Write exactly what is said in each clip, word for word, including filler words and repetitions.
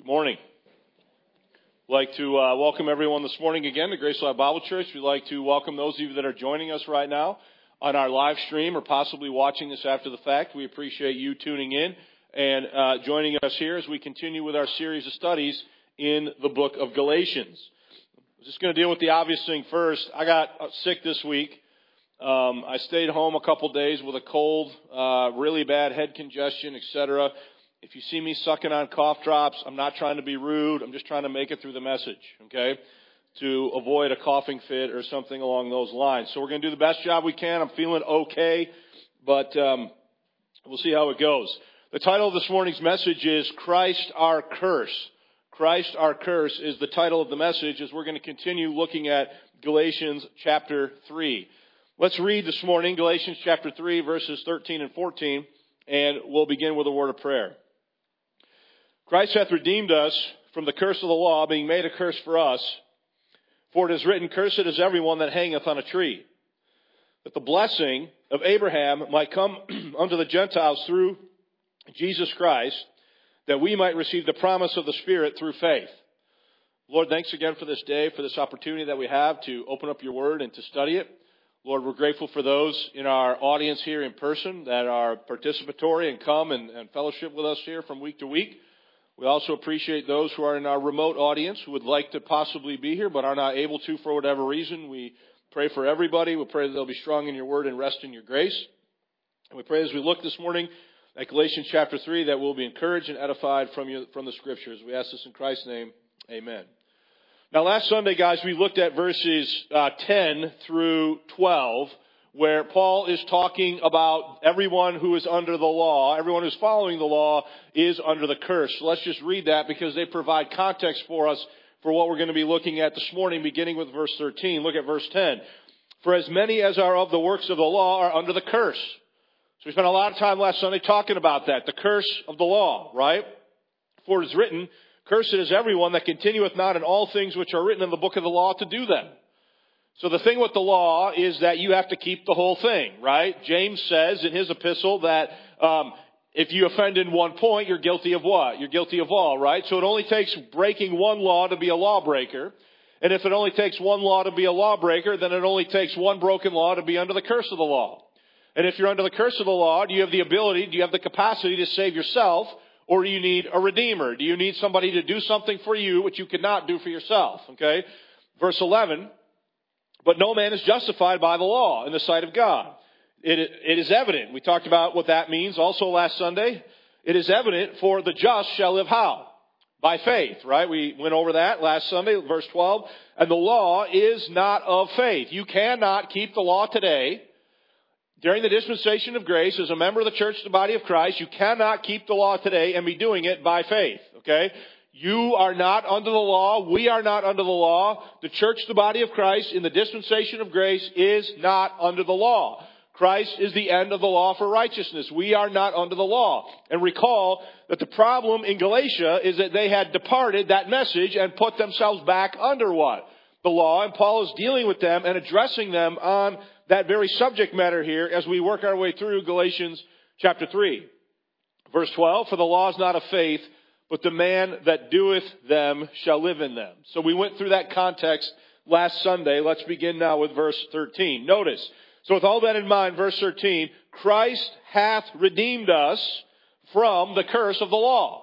Morning. I'd like to uh, welcome everyone this morning again to Grace Life Bible Church. We'd like to welcome those of you that are joining us right now on our live stream or possibly watching this after the fact. We appreciate you tuning in and uh, joining us here as we continue with our series of studies in the book of Galatians. I'm just going to deal with the obvious thing first. I got sick this week. Um, I stayed home a couple days with a cold, uh, really bad head congestion, et cetera. If you see me sucking on cough drops, I'm not trying to be rude. I'm just trying to make it through the message, okay, to avoid a coughing fit or something along those lines. So we're going to do the best job we can. I'm feeling okay, but um, we'll see how it goes. The title of this morning's message is Christ Our Curse. Christ Our Curse is the title of the message as we're going to continue looking at Galatians chapter three. Let's read this morning Galatians chapter three, verses thirteen and fourteen, and we'll begin with a word of prayer. Christ hath redeemed us from the curse of the law, being made a curse for us. For it is written, Cursed is everyone that hangeth on a tree, that the blessing of Abraham might come unto the Gentiles through Jesus Christ, that we might receive the promise of the Spirit through faith. Lord, thanks again for this day, for this opportunity that we have to open up your word and to study it. Lord, we're grateful for those in our audience here in person that are participatory and come and, and fellowship with us here from week to week. We also appreciate those who are in our remote audience who would like to possibly be here but are not able to for whatever reason. We pray for everybody. We pray that they'll be strong in your word and rest in your grace. And we pray as we look this morning at Galatians chapter three that we'll be encouraged and edified from you, from the scriptures. We ask this in Christ's name. Amen. Now, last Sunday, guys, we looked at verses uh, ten through twelve, where Paul is talking about everyone who is under the law, everyone who's following the law is under the curse. So let's just read that because they provide context for us for what we're going to be looking at this morning, beginning with verse thirteen. Look at verse ten. For as many as are of the works of the law are under the curse. So we spent a lot of time last Sunday talking about that, the curse of the law, right? For it is written, Cursed is everyone that continueth not in all things which are written in the book of the law to do them. So the thing with the law is that you have to keep the whole thing, right? James says in his epistle that um, if you offend in one point, you're guilty of what? You're guilty of all, right? So it only takes breaking one law to be a lawbreaker. And if it only takes one law to be a lawbreaker, then it only takes one broken law to be under the curse of the law. And if you're under the curse of the law, do you have the ability, do you have the capacity to save yourself? Or do you need a redeemer? Do you need somebody to do something for you which you could not do for yourself? Okay? Verse eleven, but no man is justified by the law in the sight of God. It, it is evident. We talked about what that means also last Sunday. It is evident for the just shall live how? By faith, right? We went over that last Sunday, verse twelve. And the law is not of faith. You cannot keep the law today. During the dispensation of grace, as a member of the church, the body of Christ, you cannot keep the law today and be doing it by faith, okay? You are not under the law. We are not under the law. The church, the body of Christ, in the dispensation of grace is not under the law. Christ is the end of the law for righteousness. We are not under the law. And recall that the problem in Galatia is that they had departed that message and put themselves back under what? The law. And Paul is dealing with them and addressing them on that very subject matter here as we work our way through Galatians chapter three. Verse twelve, for the law is not of faith, but the man that doeth them shall live in them. So we went through that context last Sunday. Let's begin now with verse thirteen. Notice, so with all that in mind, verse thirteen, Christ hath redeemed us from the curse of the law.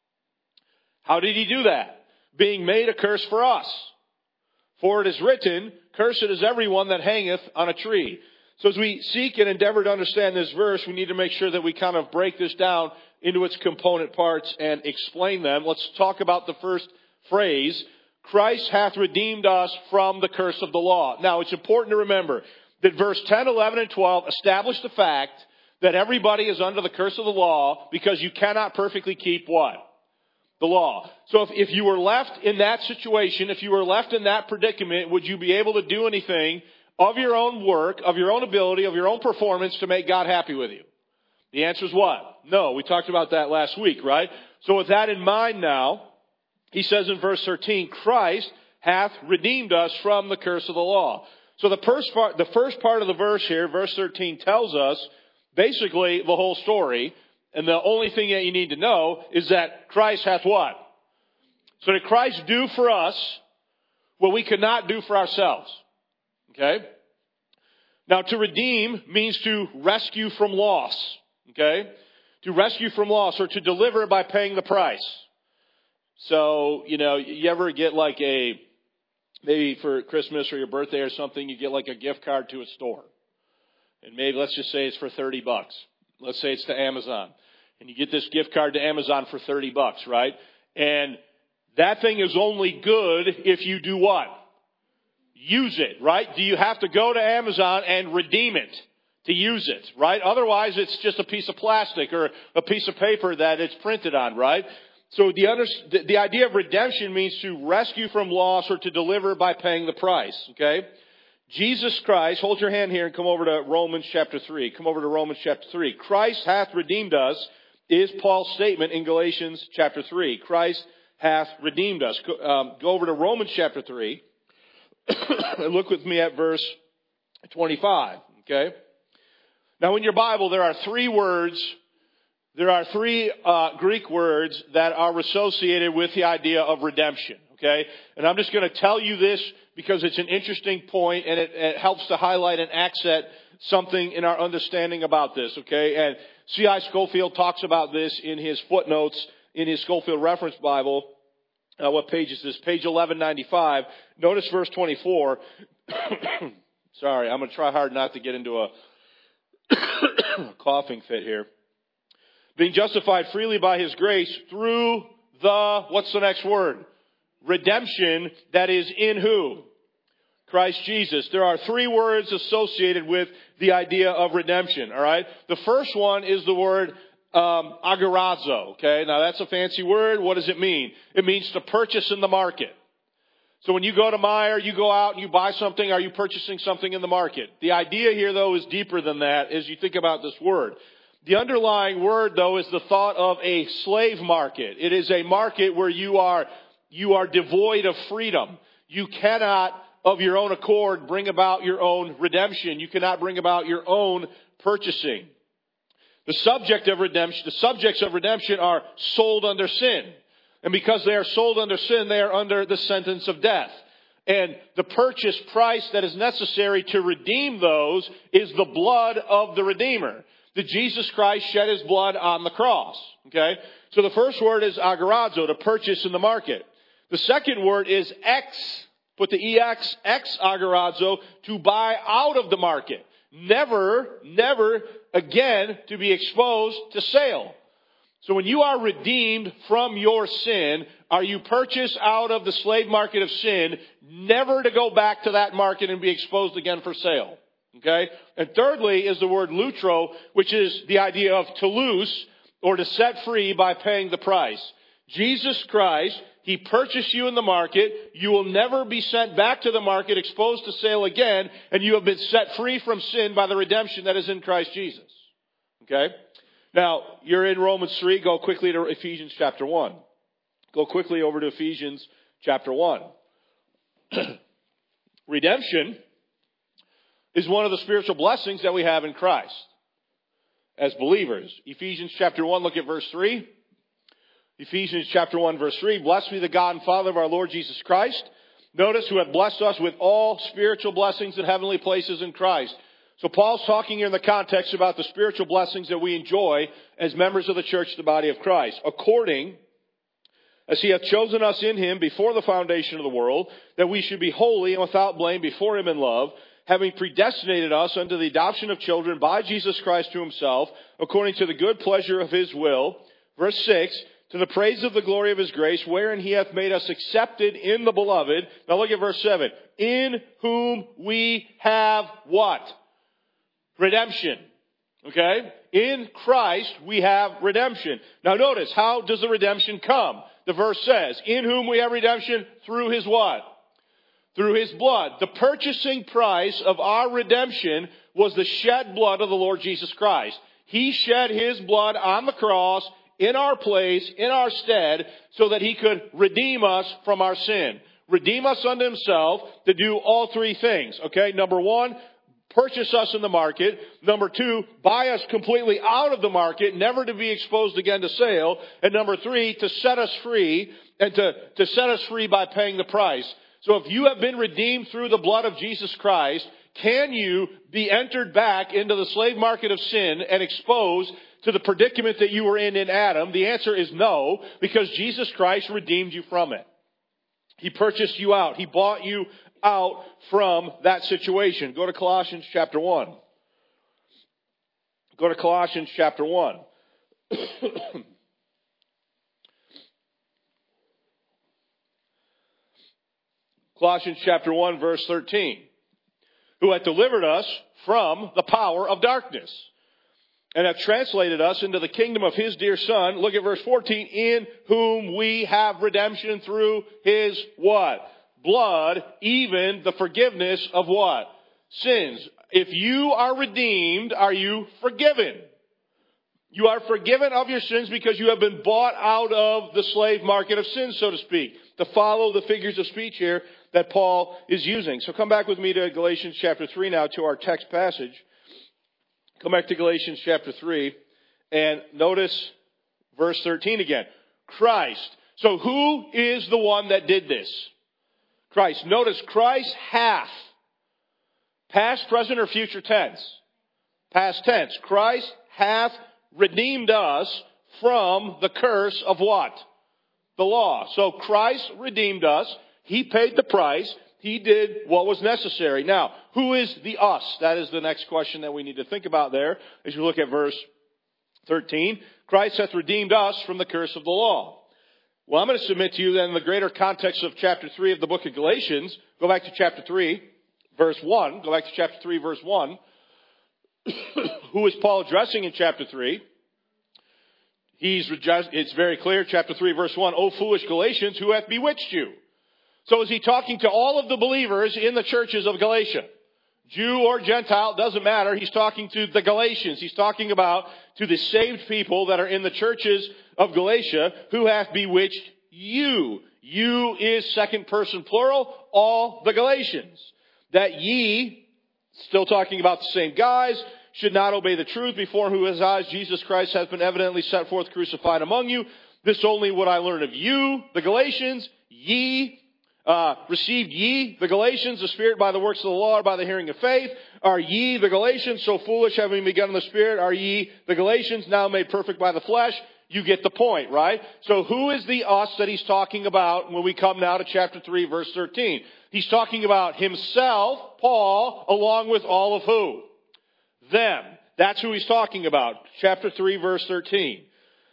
How did he do that? Being made a curse for us. For it is written, Cursed is everyone that hangeth on a tree. So as we seek and endeavor to understand this verse, we need to make sure that we kind of break this down into its component parts and explain them. Let's talk about the first phrase, Christ hath redeemed us from the curse of the law. Now, it's important to remember that verse ten, eleven, and twelve establish the fact that everybody is under the curse of the law because you cannot perfectly keep what? The law. So if, if you were left in that situation, if you were left in that predicament, would you be able to do anything of your own work, of your own ability, of your own performance to make God happy with you? The answer is what? No. We talked about that last week, right? So with that in mind now, he says in verse thirteen, Christ hath redeemed us from the curse of the law. So the first part, the first part of the verse here, verse thirteen, tells us basically the whole story. And the only thing that you need to know is that Christ hath what? So did Christ do for us what we could not do for ourselves? Okay? Now, to redeem means to rescue from loss. Okay? To rescue from loss or to deliver by paying the price. So, you know, you ever get like a, maybe for Christmas or your birthday or something, you get like a gift card to a store. And maybe, let's just say it's for thirty bucks. Let's say it's to Amazon. And you get this gift card to Amazon for thirty bucks, right? And that thing is only good if you do what? Use it, right? Do you have to go to Amazon and redeem it to use it, right? Otherwise, it's just a piece of plastic or a piece of paper that it's printed on, right? So the, under, the, the idea of redemption means to rescue from loss or to deliver by paying the price, okay? Jesus Christ, hold your hand here and come over to Romans chapter three. Come over to Romans chapter three. Christ hath redeemed us is Paul's statement in Galatians chapter three. Christ hath redeemed us. Go, um, go over to Romans chapter three and look with me at verse twenty-five, okay? Now in your Bible there are three words There are three uh, Greek words that are associated with the idea of redemption, okay? And I'm just going to tell you this because it's an interesting point and it, it helps to highlight and accent something in our understanding about this, okay? And C I Scofield talks about this in his footnotes in his Scofield Reference Bible. Uh, what page is this? Page eleven ninety-five. Notice verse twenty-four. Sorry, I'm going to try hard not to get into a coughing fit here. Being justified freely by His grace through the, what's the next word? Redemption that is in who? Christ Jesus. There are three words associated with the idea of redemption, all right? The first one is the word um, agorazo, okay? Now that's a fancy word. What does it mean? It means to purchase in the market. So when you go to Meijer, you go out and you buy something, are you purchasing something in the market? The idea here, though, is deeper than that as you think about this word. The underlying word, though, is the thought of a slave market. It is a market where you are, you are devoid of freedom. You cannot, of your own accord, bring about your own redemption. You cannot bring about your own purchasing. The subject of redemption, the subjects of redemption are sold under sin. And because they are sold under sin, they are under the sentence of death. And the purchase price that is necessary to redeem those is the blood of the Redeemer. That Jesus Christ shed His blood on the cross. Okay? So the first word is agorazo, to purchase in the market. The second word is ex, put the E X, ex agorazo, to buy out of the market. Never, never again to be exposed to sale. So when you are redeemed from your sin, are you purchased out of the slave market of sin, never to go back to that market and be exposed again for sale. Okay? And thirdly is the word lutro, which is the idea of to loose or to set free by paying the price. Jesus Christ, He purchased you in the market. You will never be sent back to the market, exposed to sale again, and you have been set free from sin by the redemption that is in Christ Jesus. Okay? Now, you're in Romans three. Go quickly to Ephesians chapter one. Go quickly over to Ephesians chapter one. Redemption is one of the spiritual blessings that we have in Christ as believers. Ephesians chapter one, look at verse three. Ephesians chapter one, verse three. Blessed be the God and Father of our Lord Jesus Christ. Notice, who hath blessed us with all spiritual blessings in heavenly places in Christ. So Paul's talking here in the context about the spiritual blessings that we enjoy as members of the church, the body of Christ. According as He hath chosen us in Him before the foundation of the world, that we should be holy and without blame before Him in love, having predestinated us unto the adoption of children by Jesus Christ to Himself, according to the good pleasure of His will. Verse six, to the praise of the glory of His grace, wherein He hath made us accepted in the beloved. Now look at verse seven. In whom we have what? Redemption. Okay? In Christ we have redemption. Now notice, how does the redemption come? The verse says, in whom we have redemption through His what? Through His blood. The purchasing price of our redemption was the shed blood of the Lord Jesus Christ. He shed His blood on the cross in our place, in our stead, so that He could redeem us from our sin. Redeem us unto Himself to do all three things. Okay? Number one, purchase us in the market. Number two, buy us completely out of the market, never to be exposed again to sale. And number three, to set us free, and to, to set us free by paying the price. So if you have been redeemed through the blood of Jesus Christ, can you be entered back into the slave market of sin and exposed to the predicament that you were in in Adam? The answer is no, because Jesus Christ redeemed you from it. He purchased you out. He bought you out from that situation. Go to Colossians chapter one. Go to Colossians chapter one. Colossians chapter one, verse thirteen. Who hath delivered us from the power of darkness, and hath translated us into the kingdom of his dear Son. Look at verse fourteen. In whom we have redemption through his what? Blood, even the forgiveness of what? Sins. If you are redeemed, are you forgiven? You are forgiven of your sins because you have been bought out of the slave market of sin, so to speak. To follow the figures of speech here that Paul is using. So come back with me to Galatians chapter three now, to our text passage. Come back to Galatians chapter three and notice verse thirteen again. Christ. So who is the one that did this? Christ. Notice Christ hath. Past, present, or future tense? Past tense. Christ hath redeemed us from the curse of what? The law. So Christ redeemed us. He paid the price. He did what was necessary. Now, who is the us? That is the next question that we need to think about there as you look at verse thirteen. Christ hath redeemed us from the curse of the law. Well, I'm going to submit to you then the greater context of chapter three of the book of Galatians. Go back to chapter three, verse one. Go back to chapter three, verse one. Who is Paul addressing in chapter three? He's, it's very clear, chapter three, verse one. O foolish Galatians, who hath bewitched you? So is he talking to all of the believers in the churches of Galatia? Jew or Gentile, doesn't matter. He's talking to the Galatians. He's talking about to the saved people that are in the churches of Galatia, who hath bewitched you. You is second person plural, all the Galatians. That ye, still talking about the same guys, should not obey the truth, before whose eyes Jesus Christ hath been evidently set forth crucified among you. This only would I learn of you, the Galatians. Ye, uh, received ye, the Galatians, the Spirit by the works of the law, or by the hearing of faith? Are ye, the Galatians, so foolish, having begun in the Spirit? Are ye, the Galatians, now made perfect by the flesh? You get the point, right? So who is the us that he's talking about when we come now to chapter three, verse thirteen? He's talking about himself, Paul, along with all of who? Them. That's who he's talking about. Chapter three, verse thirteen.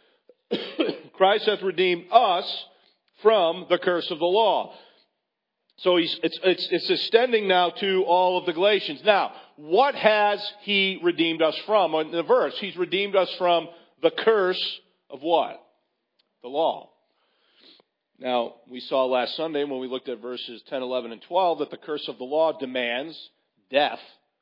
Christ hath redeemed us from the curse of the law. So he's, it's, it's, it's extending now to all of the Galatians. Now, what has he redeemed us from? In the verse, he's redeemed us from the curse of what? The law. Now, we saw last Sunday when we looked at verses ten, eleven, and twelve that the curse of the law demands death.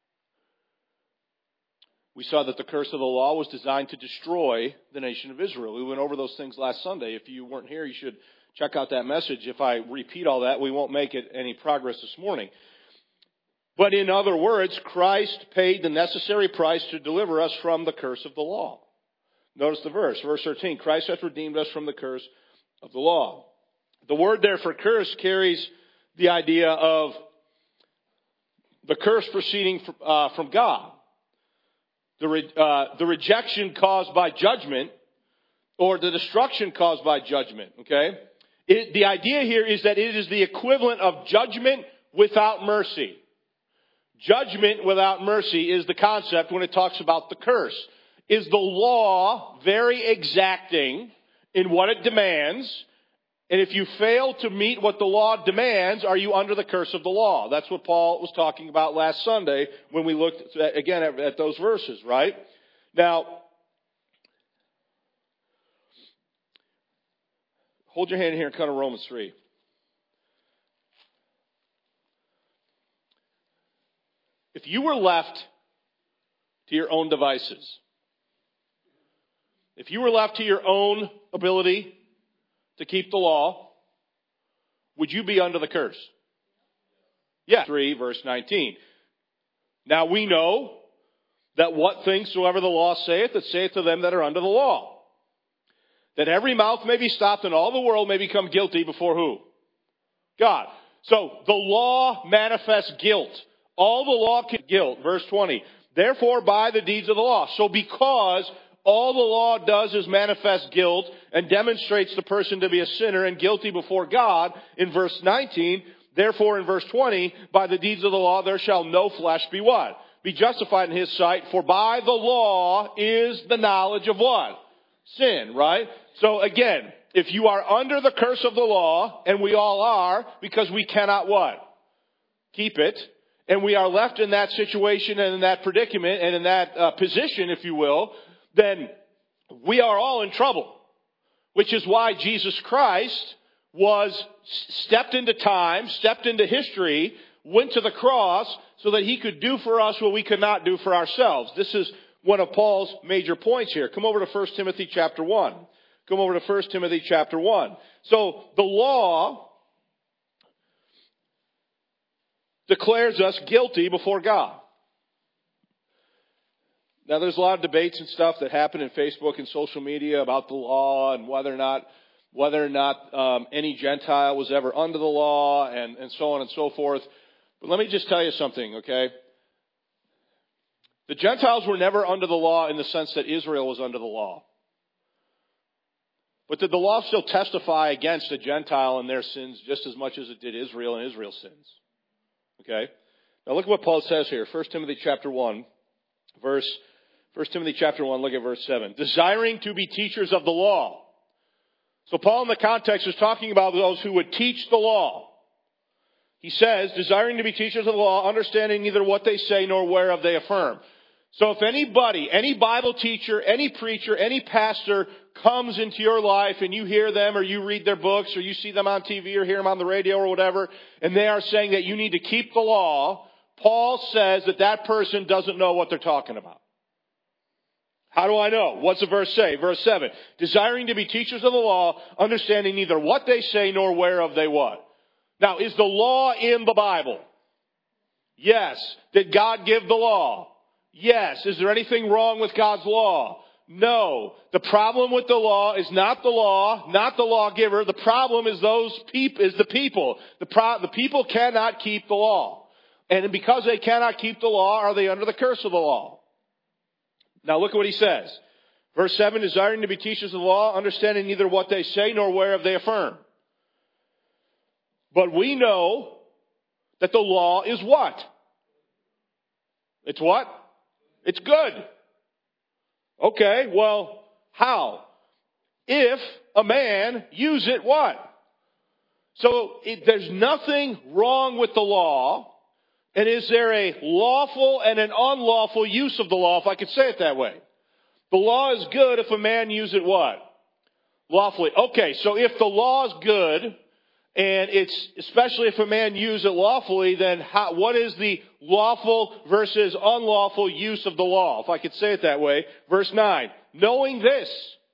We saw that the curse of the law was designed to destroy the nation of Israel. We went over those things last Sunday. If you weren't here, you should check out that message. If I repeat all that, we won't make it any progress this morning. But in other words, Christ paid the necessary price to deliver us from the curse of the law. Notice the verse, verse thirteen. Christ hath redeemed us from the curse of the law. The word there for curse carries the idea of the curse proceeding from, uh, from God. The, re, uh, the rejection caused by judgment, or the destruction caused by judgment, okay? It, the idea here is that it is the equivalent of judgment without mercy. Judgment without mercy is the concept when it talks about the curse. Is the law very exacting in what it demands? And if you fail to meet what the law demands, are you under the curse of the law? That's what Paul was talking about last Sunday when we looked at, again at, at those verses, right? Now, hold your hand here and come to Romans three. If you were left to your own devices, if you were left to your own ability to keep the law, would you be under the curse? Yeah. three, verse nineteen. Now we know that what things soever the law saith, it saith to them that are under the law. That every mouth may be stopped and all the world may become guilty before who? God. So the law manifests guilt. All the law can guilt. Verse twenty. Therefore by the deeds of the law. So because all the law does is manifest guilt and demonstrates the person to be a sinner and guilty before God, in verse nineteen, therefore in verse twenty, by the deeds of the law there shall no flesh be what? Be justified in his sight, for by the law is the knowledge of what? Sin, right? So again, if you are under the curse of the law, and we all are, because we cannot what? Keep it. And we are left in that situation and in that predicament and in that uh, position, if you will, then we are all in trouble. Which is why Jesus Christ was stepped into time, stepped into history, went to the cross so that he could do for us what we could not do for ourselves. This is one of Paul's major points here. Come over to First Timothy chapter one. Come over to First Timothy chapter one. So the law declares us guilty before God. Now there's a lot of debates and stuff that happen in Facebook and social media about the law and whether or not whether or not um, any Gentile was ever under the law and, and so on and so forth. But let me just tell you something, okay? The Gentiles were never under the law in the sense that Israel was under the law. But did the law still testify against a Gentile and their sins just as much as it did Israel and Israel's sins? Okay? Now look at what Paul says here. First Timothy chapter one, verse, First Timothy chapter one, look at verse seven. Desiring to be teachers of the law. So Paul in the context is talking about those who would teach the law. He says, desiring to be teachers of the law, understanding neither what they say nor whereof they affirm. So if anybody, any Bible teacher, any preacher, any pastor comes into your life and you hear them or you read their books or you see them on T V or hear them on the radio or whatever, and they are saying that you need to keep the law, Paul says that that person doesn't know what they're talking about. How do I know? What's the verse say? Verse seven. Desiring to be teachers of the law, understanding neither what they say nor whereof they what. Now, is the law in the Bible? Yes. Did God give the law? Yes. Is there anything wrong with God's law? No. The problem with the law is not the law, not the lawgiver. The problem is those peop- is the people. The, pro- the people cannot keep the law. And because they cannot keep the law, are they under the curse of the law? Now look at what he says. Verse seven, desiring to be teachers of the law, understanding neither what they say nor whereof they affirm. But we know that the law is what? It's what? It's good. Okay, well, how? If a man use it what? So it, there's nothing wrong with the law. And is there a lawful and an unlawful use of the law, if I could say it that way? The law is good if a man use it what? Lawfully. Okay, so if the law is good, and it's, especially if a man use it lawfully, then how, what is the lawful versus unlawful use of the law, if I could say it that way? Verse nine, knowing this,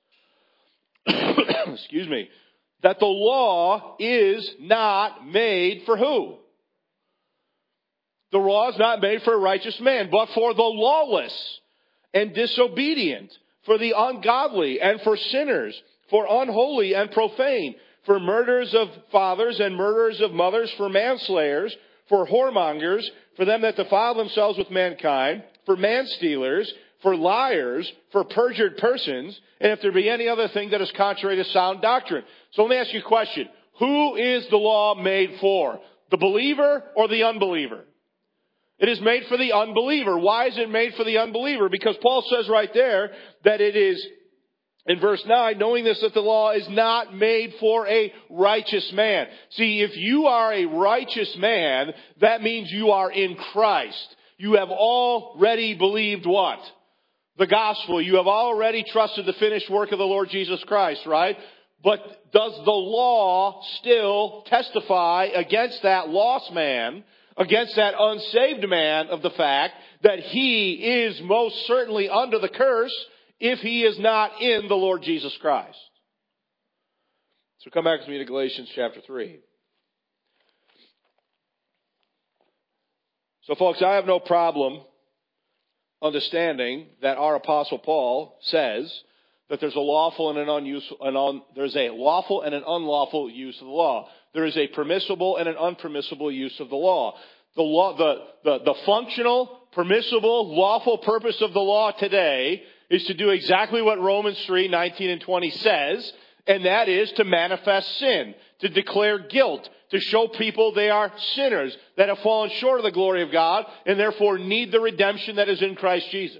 excuse me, that the law is not made for who? The law is not made for a righteous man, but for the lawless and disobedient, for the ungodly and for sinners, for unholy and profane, for murderers of fathers and murderers of mothers, for manslayers, for whoremongers, for them that defile themselves with mankind, for manstealers, for liars, for perjured persons, and if there be any other thing that is contrary to sound doctrine. So let me ask you a question. Who is the law made for? The believer or the unbeliever? It is made for the unbeliever. Why is it made for the unbeliever? Because Paul says right there that it is, in verse nine, knowing this, that the law is not made for a righteous man. See, if you are a righteous man, that means you are in Christ. You have already believed what? The gospel. You have already trusted the finished work of the Lord Jesus Christ, right? But does the law still testify against that lost man, against that unsaved man, of the fact that he is most certainly under the curse if he is not in the Lord Jesus Christ? So come back with me to Galatians chapter three. So, folks, I have no problem understanding that our Apostle Paul says that there's a lawful and an unuseful, an un, there's a lawful and an unlawful use of the law. There is a permissible and an unpermissible use of the law. The law, the, the, the functional, permissible, lawful purpose of the law today is to do exactly what Romans three, nineteen and twenty says, and that is to manifest sin, to declare guilt, to show people they are sinners, that have fallen short of the glory of God, and therefore need the redemption that is in Christ Jesus.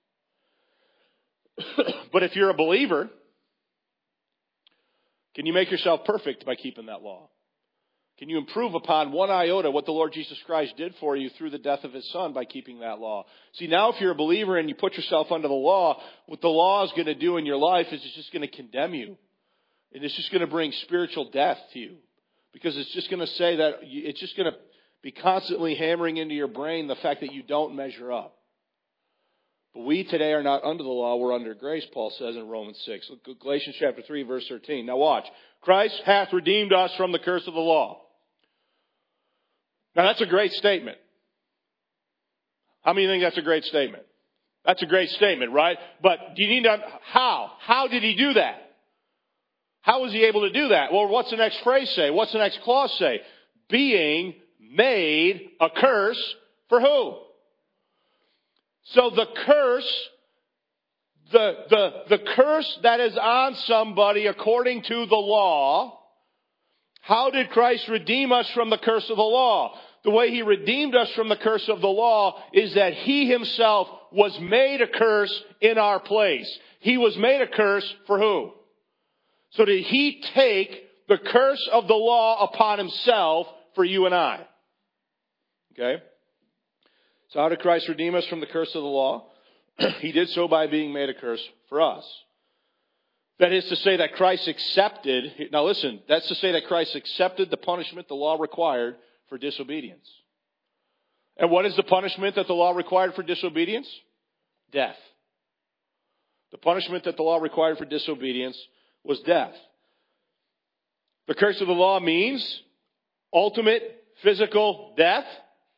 But if you're a believer, can you make yourself perfect by keeping that law? Can you improve upon one iota what the Lord Jesus Christ did for you through the death of His Son by keeping that law? See, now if you're a believer and you put yourself under the law, what the law is going to do in your life is it's just going to condemn you. And it's just going to bring spiritual death to you. Because it's just going to say that, it's just going to be constantly hammering into your brain the fact that you don't measure up. But we today are not under the law, we're under grace, Paul says in Romans six. Look at Galatians chapter three, verse thirteen. Now watch. Christ hath redeemed us from the curse of the law. Now that's a great statement. How many think that's a great statement? That's a great statement, right? But do you need to, how? How did He do that? How was He able to do that? Well, what's the next phrase say? What's the next clause say? Being made a curse for who? So the curse, the, the, the curse that is on somebody according to the law, how did Christ redeem us from the curse of the law? The way He redeemed us from the curse of the law is that He Himself was made a curse in our place. He was made a curse for who? So did He take the curse of the law upon Himself for you and I? Okay? So how did Christ redeem us from the curse of the law? He did so by being made a curse for us. That is to say that Christ accepted, now listen, that's to say that Christ accepted the punishment the law required for disobedience. And what is the punishment that the law required for disobedience? Death. The punishment that the law required for disobedience was death. The curse of the law means ultimate physical death.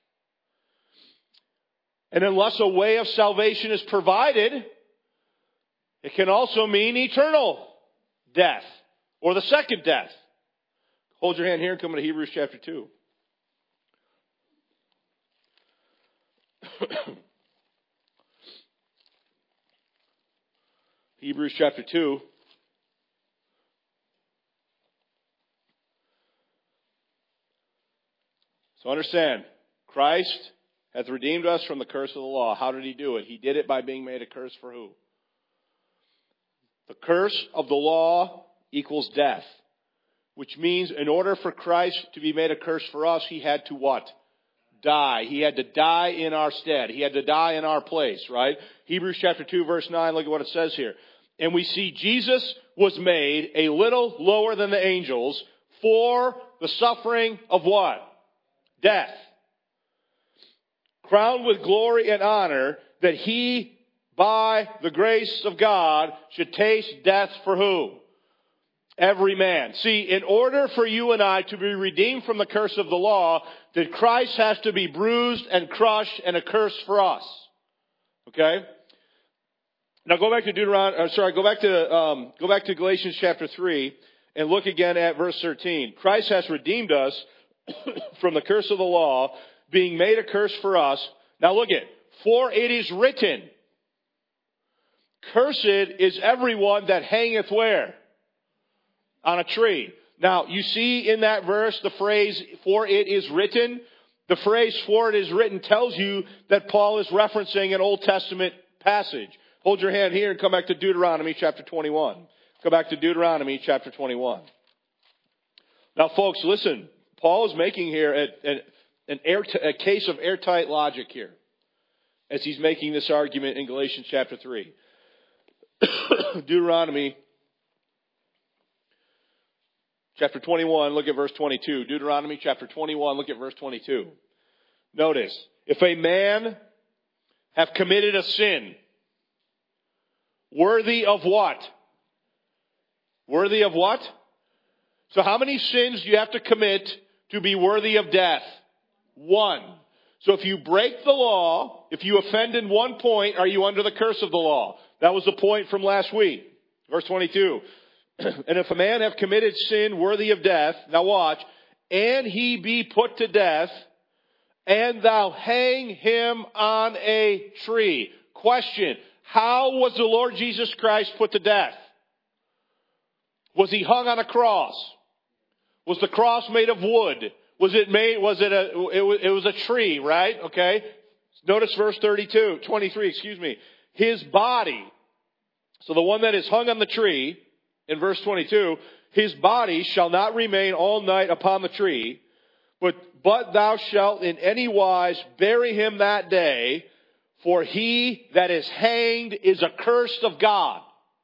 And unless a way of salvation is provided, it can also mean eternal death or the second death. Hold your hand here and come to Hebrews chapter two. Hebrews chapter two. So understand, Christ hath redeemed us from the curse of the law. How did He do it? He did it by being made a curse for who? The curse of the law equals death. Which means in order for Christ to be made a curse for us, He had to what? Die. He had to die in our stead. He had to die in our place, right? Hebrews chapter two verse nine, look at what it says here. And we see Jesus was made a little lower than the angels for the suffering of what? Death. Crowned with glory and honor, that He, by the grace of God, should taste death for who? Every man. See, in order for you and I to be redeemed from the curse of the law, that Christ has to be bruised and crushed and accursed for us. Okay? Now go back to Deuteronomy, uh, sorry, go back to, um, go back to Galatians chapter three and look again at verse thirteen. Christ has redeemed us from the curse of the law, being made a curse for us. Now look at, for it is written, cursed is everyone that hangeth where? On a tree. Now you see in that verse the phrase, for it is written. The phrase, for it is written, tells you that Paul is referencing an Old Testament passage. Hold your hand here and come back to Deuteronomy chapter twenty-one. Go back to Deuteronomy chapter twenty-one. Now folks, listen. Paul is making here a, a, an air, a case of airtight logic here as he's making this argument in Galatians chapter three. Deuteronomy chapter twenty-one, look at verse twenty-two. Deuteronomy chapter twenty-one, look at verse twenty-two. Notice, if a man have committed a sin, worthy of what? Worthy of what? So how many sins do you have to commit to be worthy of death? One. So if you break the law, if you offend in one point, are you under the curse of the law? That was the point from last week. Verse twenty-two. And if a man have committed sin worthy of death, now watch, and he be put to death, and thou hang him on a tree. Question, how was the Lord Jesus Christ put to death? Was he hung on a cross? Was the cross made of wood? Was it made, was it a, it was, it was a tree, right? Okay. Notice verse thirty-two, twenty-three, excuse me. His body, so the one that is hung on the tree, in verse twenty-two, his body shall not remain all night upon the tree, but, but thou shalt in any wise bury him that day, for he that is hanged is accursed of God.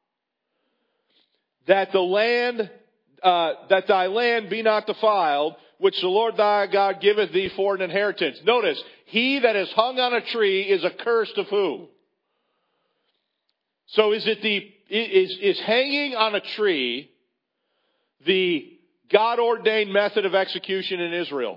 That the land, uh, that thy land be not defiled, which the Lord thy God giveth thee for an inheritance. Notice, he that is hung on a tree is accursed of who? So is it the, is, is hanging on a tree the God-ordained method of execution in Israel?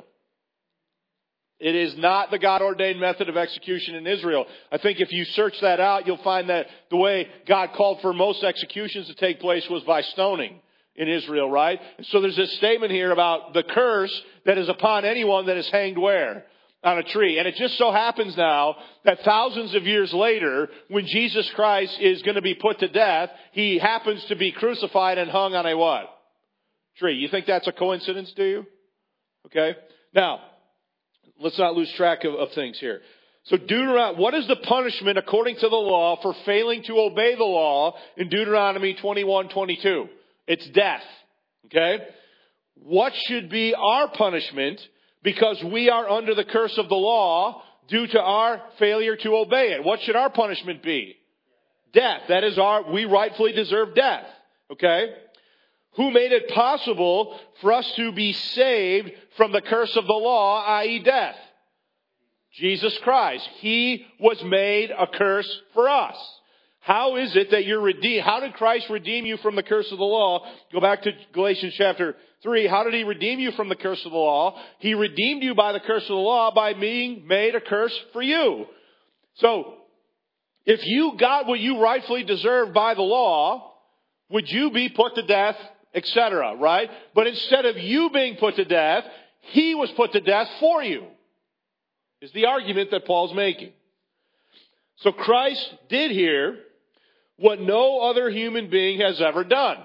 It is not the God-ordained method of execution in Israel. I think if you search that out, you'll find that the way God called for most executions to take place was by stoning in Israel, right? And so there's this statement here about the curse that is upon anyone that is hanged where? On a tree. And it just so happens now that thousands of years later, when Jesus Christ is going to be put to death, he happens to be crucified and hung on a what? Tree. You think that's a coincidence, do you? Okay. Now, let's not lose track of, of things here. So Deuteronomy, what is the punishment according to the law for failing to obey the law in Deuteronomy twenty-one twenty-two? It's death. Okay? What should be our punishment because we are under the curse of the law due to our failure to obey it? What should our punishment be? Death. That is our, we rightfully deserve death. Okay? Who made it possible for us to be saved from the curse of the law, that is death? Jesus Christ. He was made a curse for us. How is it that you're redeemed? How did Christ redeem you from the curse of the law? Go back to Galatians chapter three. How did he redeem you from the curse of the law? He redeemed you by the curse of the law by being made a curse for you. So, if you got what you rightfully deserved by the law, would you be put to death, et cetera, right? But instead of you being put to death, he was put to death for you, is the argument that Paul's making. So Christ did here what no other human being has ever done.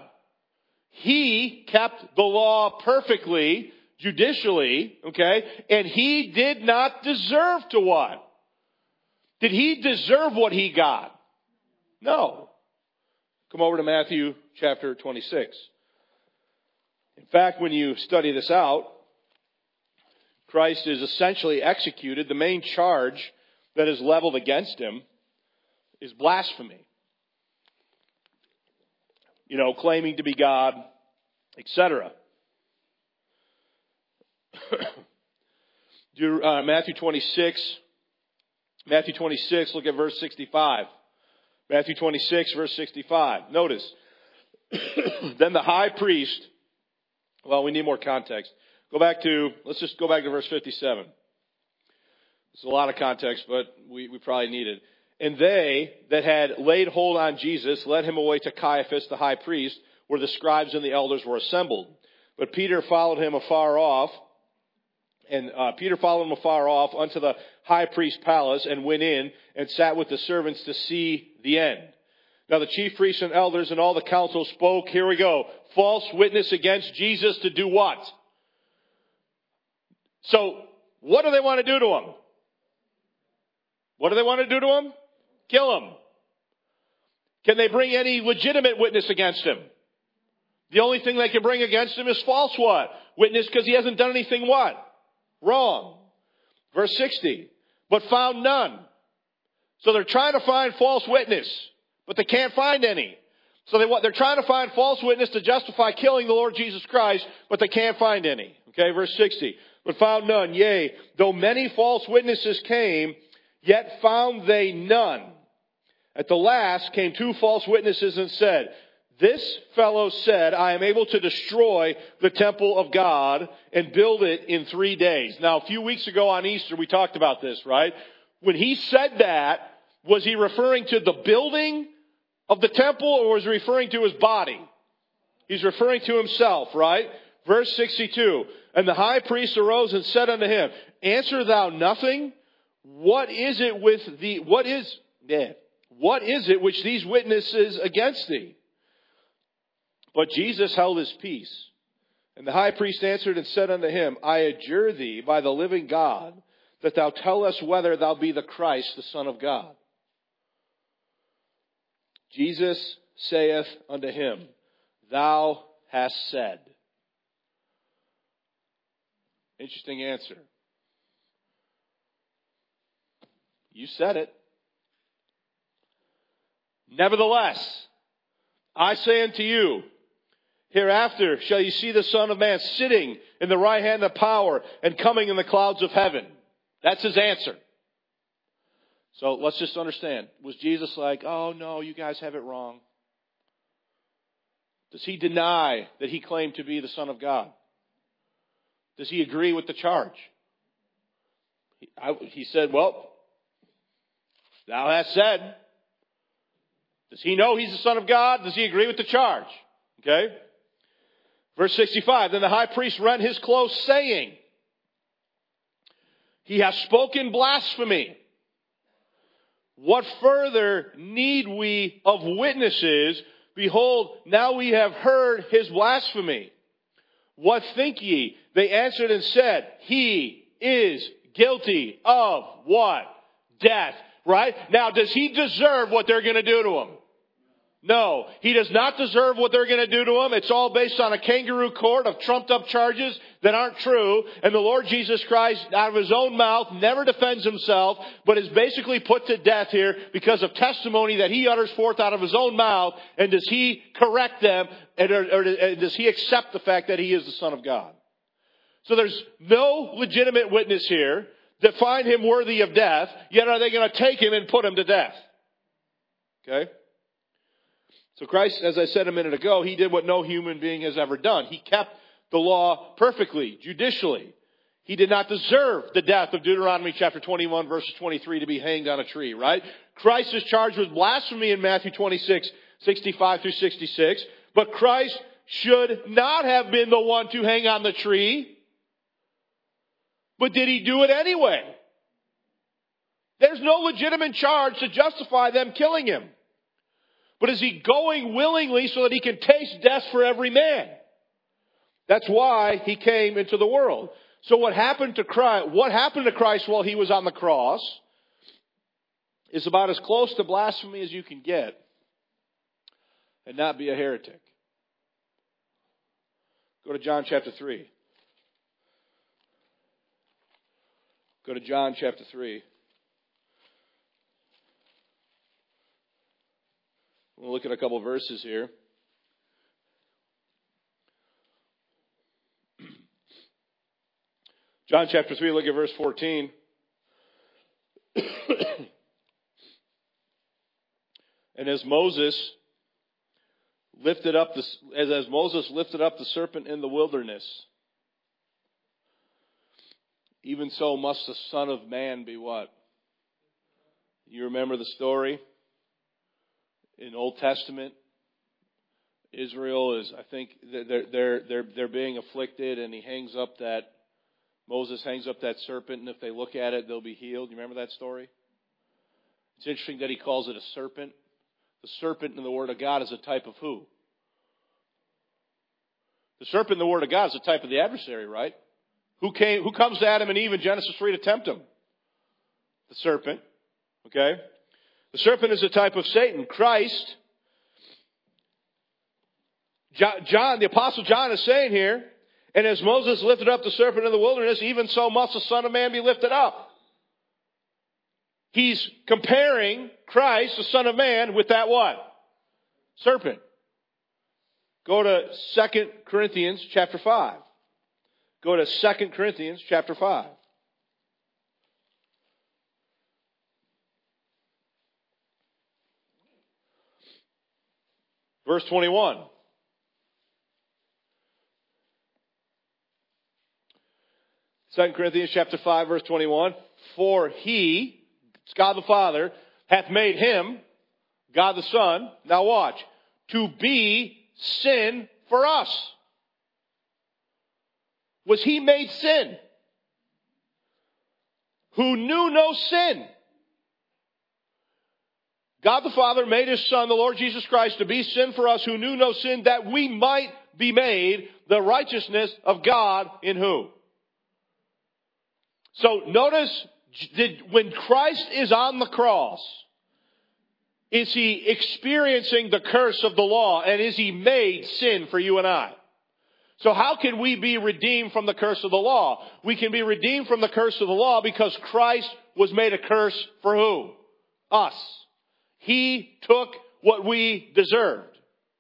He kept the law perfectly, judicially, okay? And he did not deserve to what? Did he deserve what he got? No. Come over to Matthew chapter twenty-six. In fact, when you study this out, Christ is essentially executed. The main charge that is leveled against him is blasphemy. You know, claiming to be God, et cetera. uh, Matthew twenty-six. Matthew twenty-six, look at verse sixty-five. Matthew twenty-six, verse sixty-five. Notice. Then the high priest, well, we need more context. Go back to, let's just go back to verse fifty-seven. There's a lot of context, but we, we probably need it. And they that had laid hold on Jesus led him away to Caiaphas, the high priest, where the scribes and the elders were assembled. But Peter followed him afar off, and uh, Peter followed him afar off unto the high priest's palace, and went in and sat with the servants to see the end. Now the chief priests and elders and all the council spoke, here we go, false witness against Jesus to do what? So, what do they want to do to him? What do they want to do to him? Kill him. Can they bring any legitimate witness against him? The only thing they can bring against him is false what? Witness, because he hasn't done anything what? Wrong. Verse sixty. But found none. So they're trying to find false witness, but they can't find any. So they, they're trying to find false witness to justify killing the Lord Jesus Christ, but they can't find any. Okay, verse sixty. But found none. Yea, though many false witnesses came, yet found they none. At the last came two false witnesses and said, This fellow said, I am able to destroy the temple of God and build it in three days. Now, a few weeks ago on Easter, we talked about this, right? When he said that, was he referring to the building of the temple, or was he referring to his body? He's referring to himself, right? Verse sixty-two, and the high priest arose and said unto him, answer thou nothing? What is it with the, what is, yeah, what is it which these witnesses against thee? But Jesus held his peace. And the high priest answered and said unto him, I adjure thee by the living God, that thou tell us whether thou be the Christ, the Son of God. Jesus saith unto him, thou hast said. Interesting answer. You said it. Nevertheless, I say unto you, hereafter shall you see the Son of Man sitting in the right hand of power and coming in the clouds of heaven. That's his answer. So let's just understand. Was Jesus like, oh no, you guys have it wrong? Does he deny that he claimed to be the Son of God? Does he agree with the charge? He, I, he said, well, thou hast said. Does he know he's the Son of God? Does he agree with the charge? Okay. Verse sixty-five, then the high priest rent his clothes, saying, he hath spoken blasphemy. What further need we of witnesses? Behold, now we have heard his blasphemy. What think ye? They answered and said, he is guilty of what? Death. Right? Now, does he deserve what they're going to do to him? No, he does not deserve what they're going to do to him. It's all based on a kangaroo court of trumped up charges that aren't true. And the Lord Jesus Christ, out of his own mouth, never defends himself, but is basically put to death here because of testimony that he utters forth out of his own mouth. And does he correct them? Or, or does he accept the fact that he is the Son of God? So there's no legitimate witness here that find him worthy of death, yet are they going to take him and put him to death? Okay? So Christ, as I said a minute ago, he did what no human being has ever done. He kept the law perfectly, judicially. He did not deserve the death of Deuteronomy chapter twenty-one, verse twenty-three, to be hanged on a tree, right? Christ is charged with blasphemy in Matthew twenty-six, sixty-five through sixty-six. But Christ should not have been the one to hang on the tree. But did he do it anyway? There's no legitimate charge to justify them killing him. But is he going willingly so that he can taste death for every man? That's why he came into the world. So what happened to Christ, what happened to Christ while he was on the cross is about as close to blasphemy as you can get and not be a heretic. Go to John chapter three. Go to John chapter three. We'll look at a couple of verses here. John chapter three, look at verse fourteen. And as Moses lifted up the, as, as Moses lifted up the serpent in the wilderness, even so must the Son of Man be what? You remember the story? In Old Testament, Israel is, I think, they're, they're, they're, they're being afflicted, and he hangs up that, Moses hangs up that serpent, and if they look at it, they'll be healed. You remember that story? It's interesting that he calls it a serpent. The serpent in the Word of God is a type of who? The serpent in the Word of God is a type of the adversary, right? Who came? Who comes to Adam and Eve in Genesis three to tempt them? The serpent. Okay? The serpent is a type of Satan. Christ, John, the Apostle John is saying here, and as Moses lifted up the serpent in the wilderness, even so must the Son of Man be lifted up. He's comparing Christ, the Son of Man, with that what? Serpent. Go to Second Corinthians chapter five. Go to Second Corinthians chapter five. Verse twenty-one. Second Corinthians chapter five, verse twenty-one. For he, it's God the Father, hath made him, God the Son, now watch, to be sin for us. Was he made sin? Who knew no sin. God the Father made his Son, the Lord Jesus Christ, to be sin for us who knew no sin, that we might be made the righteousness of God in who? So notice, did, when Christ is on the cross, is he experiencing the curse of the law, and is he made sin for you and I? So how can we be redeemed from the curse of the law? We can be redeemed from the curse of the law because Christ was made a curse for who? Us. He took what we deserved.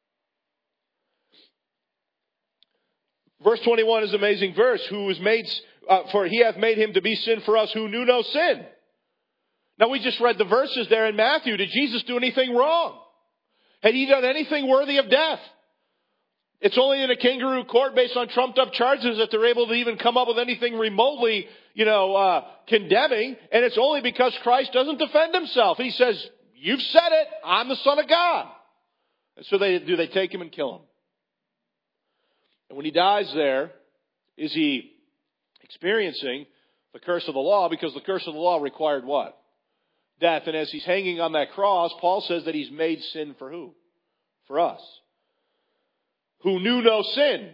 Verse twenty-one is an amazing verse. Who was made, uh, for he hath made him to be sin for us who knew no sin. Now we just read the verses there in Matthew. Did Jesus do anything wrong? Had he done anything worthy of death? It's only in a kangaroo court based on trumped up charges that they're able to even come up with anything remotely, you know, uh, condemning. And it's only because Christ doesn't defend himself. He says, you've said it. I'm the Son of God. And so they do they take him and kill him. And when he dies there, is he experiencing the curse of the law? Because the curse of the law required what? Death. And as he's hanging on that cross, Paul says that he's made sin for who? For us. Who knew no sin.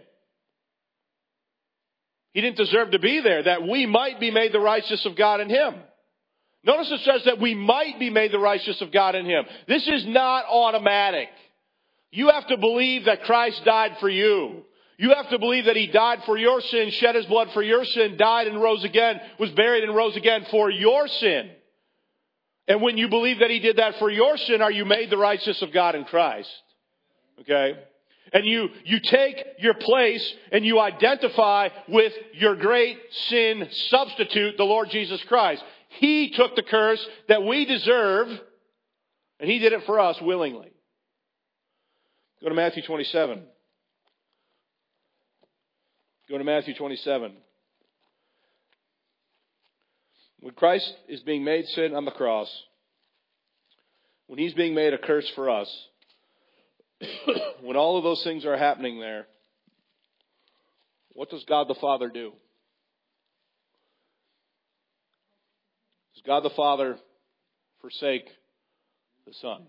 He didn't deserve to be there, that we might be made the righteousness of God in him. Notice it says that we might be made the righteousness of God in him. This is not automatic. You have to believe that Christ died for you. You have to believe that he died for your sin, shed his blood for your sin, died and rose again, was buried and rose again for your sin. And when you believe that he did that for your sin, are you made the righteousness of God in Christ? Okay? And you, you take your place and you identify with your great sin substitute, the Lord Jesus Christ. He took the curse that we deserve, and he did it for us willingly. Go to Matthew twenty-seven. Go to Matthew twenty-seven. When Christ is being made sin on the cross, when he's being made a curse for us, when all of those things are happening there, what does God the Father do? Does God the Father forsake the Son?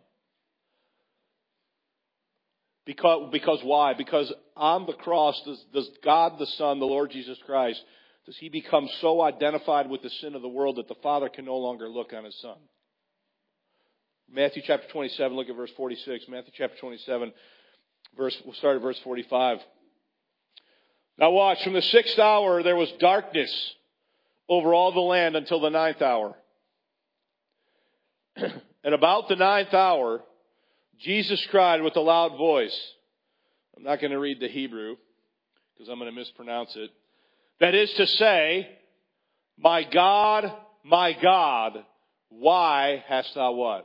Because, because why? Because on the cross, does, does God the Son, the Lord Jesus Christ, does he become so identified with the sin of the world that the Father can no longer look on his Son? Matthew chapter twenty-seven, look at verse forty-six. Matthew chapter twenty-seven, verse, we'll start at verse forty-five. Now watch, from the sixth hour there was darkness over all the land until the ninth hour. And about the ninth hour, Jesus cried with a loud voice. I'm not going to read the Hebrew because I'm going to mispronounce it. That is to say, my God, my God, why hast thou what?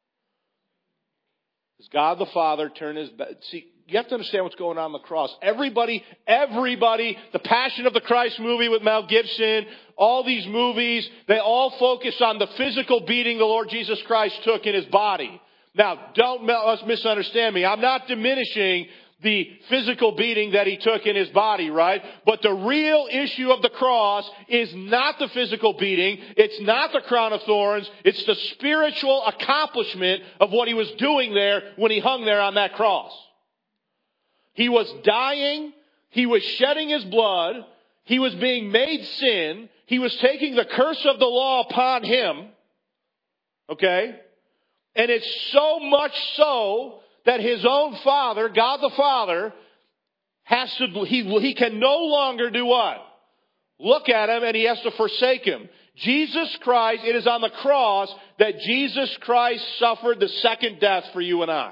Does God the Father turn his back? See, you have to understand what's going on on the cross. Everybody, everybody, the Passion of the Christ movie with Mel Gibson, all these movies, they all focus on the physical beating the Lord Jesus Christ took in his body. Now, don't misunderstand me. I'm not diminishing the physical beating that he took in his body, right? But the real issue of the cross is not the physical beating. It's not the crown of thorns. It's the spiritual accomplishment of what he was doing there when he hung there on that cross. He was dying. He was shedding his blood. He was being made sin. He was taking the curse of the law upon him. Okay? And it's so much so that his own Father, God the Father, has to, he, he can no longer do what? Look at him, and he has to forsake him. Jesus Christ, it is on the cross that Jesus Christ suffered the second death for you and I.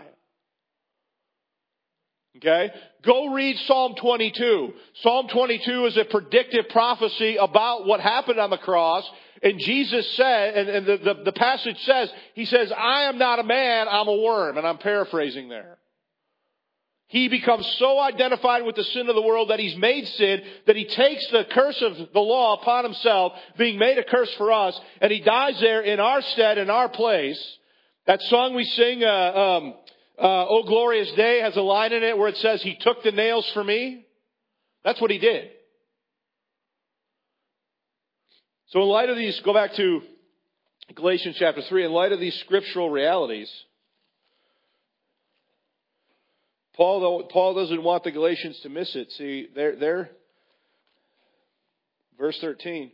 Okay? Go read Psalm twenty-two. Psalm twenty-two is a predictive prophecy about what happened on the cross. And Jesus said, and, and the, the, the passage says, he says, I am not a man, I'm a worm. And I'm paraphrasing there. he becomes so identified with the sin of the world that he's made sin, that he takes the curse of the law upon himself, being made a curse for us, and he dies there in our stead, in our place. That song we sing, uh, um, uh, O Glorious Day, has a line in it where it says, he took the nails for me. That's what he did. So in light of these, go back to Galatians chapter three, in light of these scriptural realities, Paul, Paul doesn't want the Galatians to miss it. See, they're, they're verse thirteen.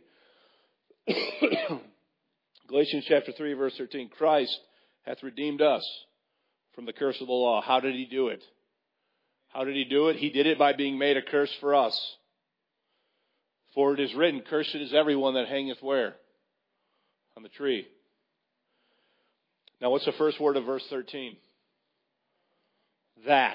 Galatians chapter three, verse thirteen. Christ hath redeemed us from the curse of the law. How did he do it? How did he do it? He did it by being made a curse for us. For it is written, cursed is everyone that hangeth where? On the tree. Now what's the first word of verse thirteen? That.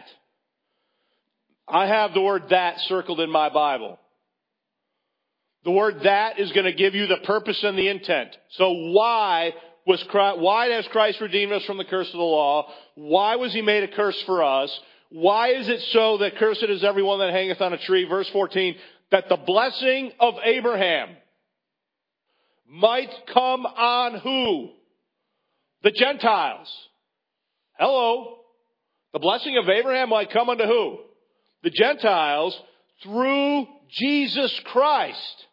I have the word that circled in my Bible. The word that is going to give you the purpose and the intent. So why was Christ, why has Christ redeemed us from the curse of the law? Why was he made a curse for us? Why is it so that cursed is everyone that hangeth on a tree? Verse fourteen, that the blessing of Abraham might come on who? The Gentiles. Hello. The blessing of Abraham might come unto who? The Gentiles, through Jesus Christ.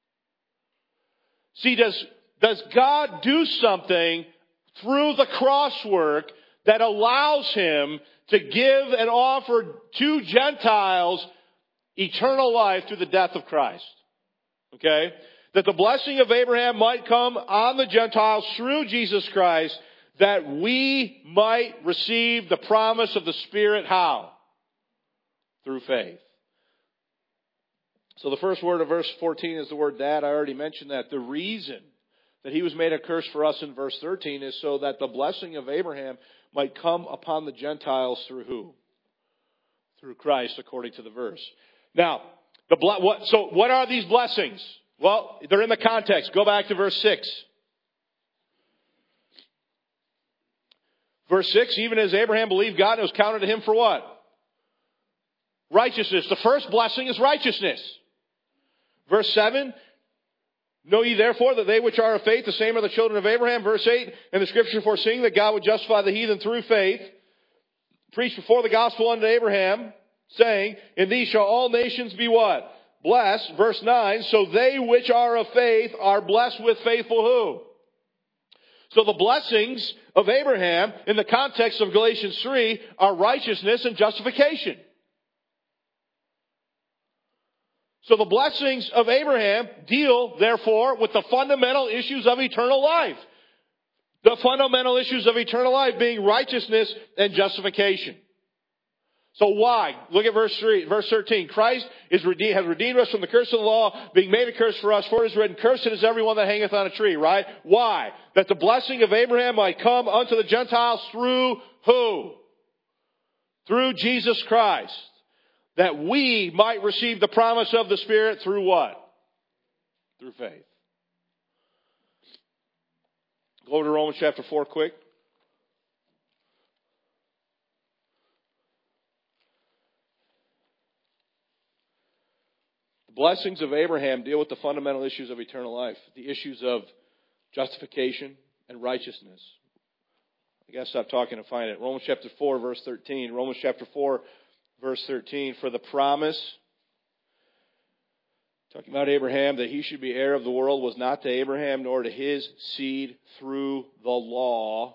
See, does, does God do something through the cross work that allows him to give and offer to Gentiles eternal life through the death of Christ? Okay? That the blessing of Abraham might come on the Gentiles through Jesus Christ, that we might receive the promise of the Spirit. How? Through faith. So the first word of verse fourteen is the word that. I already mentioned that. The reason that he was made a curse for us in verse thirteen is so that the blessing of Abraham might come upon the Gentiles through who? Through Christ, according to the verse. Now, the what, so what are these blessings? Well, they're in the context. Go back to verse six. Verse six, even as Abraham believed God, it was counted to him for what? Righteousness. The first blessing is righteousness. Verse seven, know ye therefore that they which are of faith, the same are the children of Abraham. Verse eight, and the scripture foreseeing that God would justify the heathen through faith, preached before the gospel unto Abraham, saying, in these shall all nations be what? Blessed. Verse nine, so they which are of faith are blessed with faithful who? So the blessings of Abraham in the context of Galatians three are righteousness and justification. So the blessings of Abraham deal, therefore, with the fundamental issues of eternal life. The fundamental issues of eternal life being righteousness and justification. So why? Look at verse three, verse thirteen. Christ is redeemed, has redeemed us from the curse of the law, being made a curse for us. For it is written, cursed is everyone that hangeth on a tree, right? Why? That the blessing of Abraham might come unto the Gentiles through who? Through Jesus Christ. That we might receive the promise of the Spirit through what? Through faith. Go over to Romans chapter four quick. The blessings of Abraham deal with the fundamental issues of eternal life. The issues of justification and righteousness. I gotta stop talking to find it. Romans chapter four, verse thirteen. Romans chapter four, verse thirteen. For the promise, talking about Abraham, that he should be heir of the world was not to Abraham nor to his seed through the law,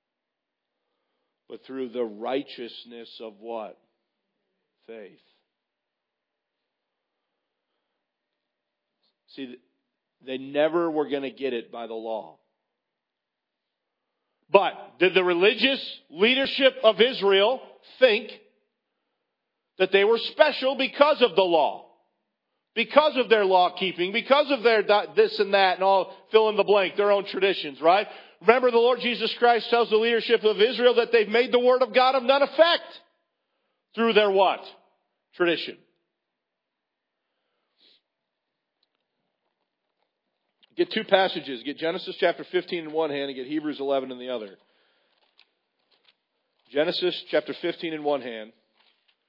but through the righteousness of what? Faith. See, they never were going to get it by the law. But did the religious leadership of Israel think that they were special because of the law? Because of their law keeping, because of their this and that and all, fill in the blank, their own traditions, right? Remember, the Lord Jesus Christ tells the leadership of Israel that they've made the word of God of none effect through their what? Tradition. Get two passages. Get Genesis chapter fifteen in one hand and get Hebrews eleven in the other. Genesis chapter fifteen in one hand.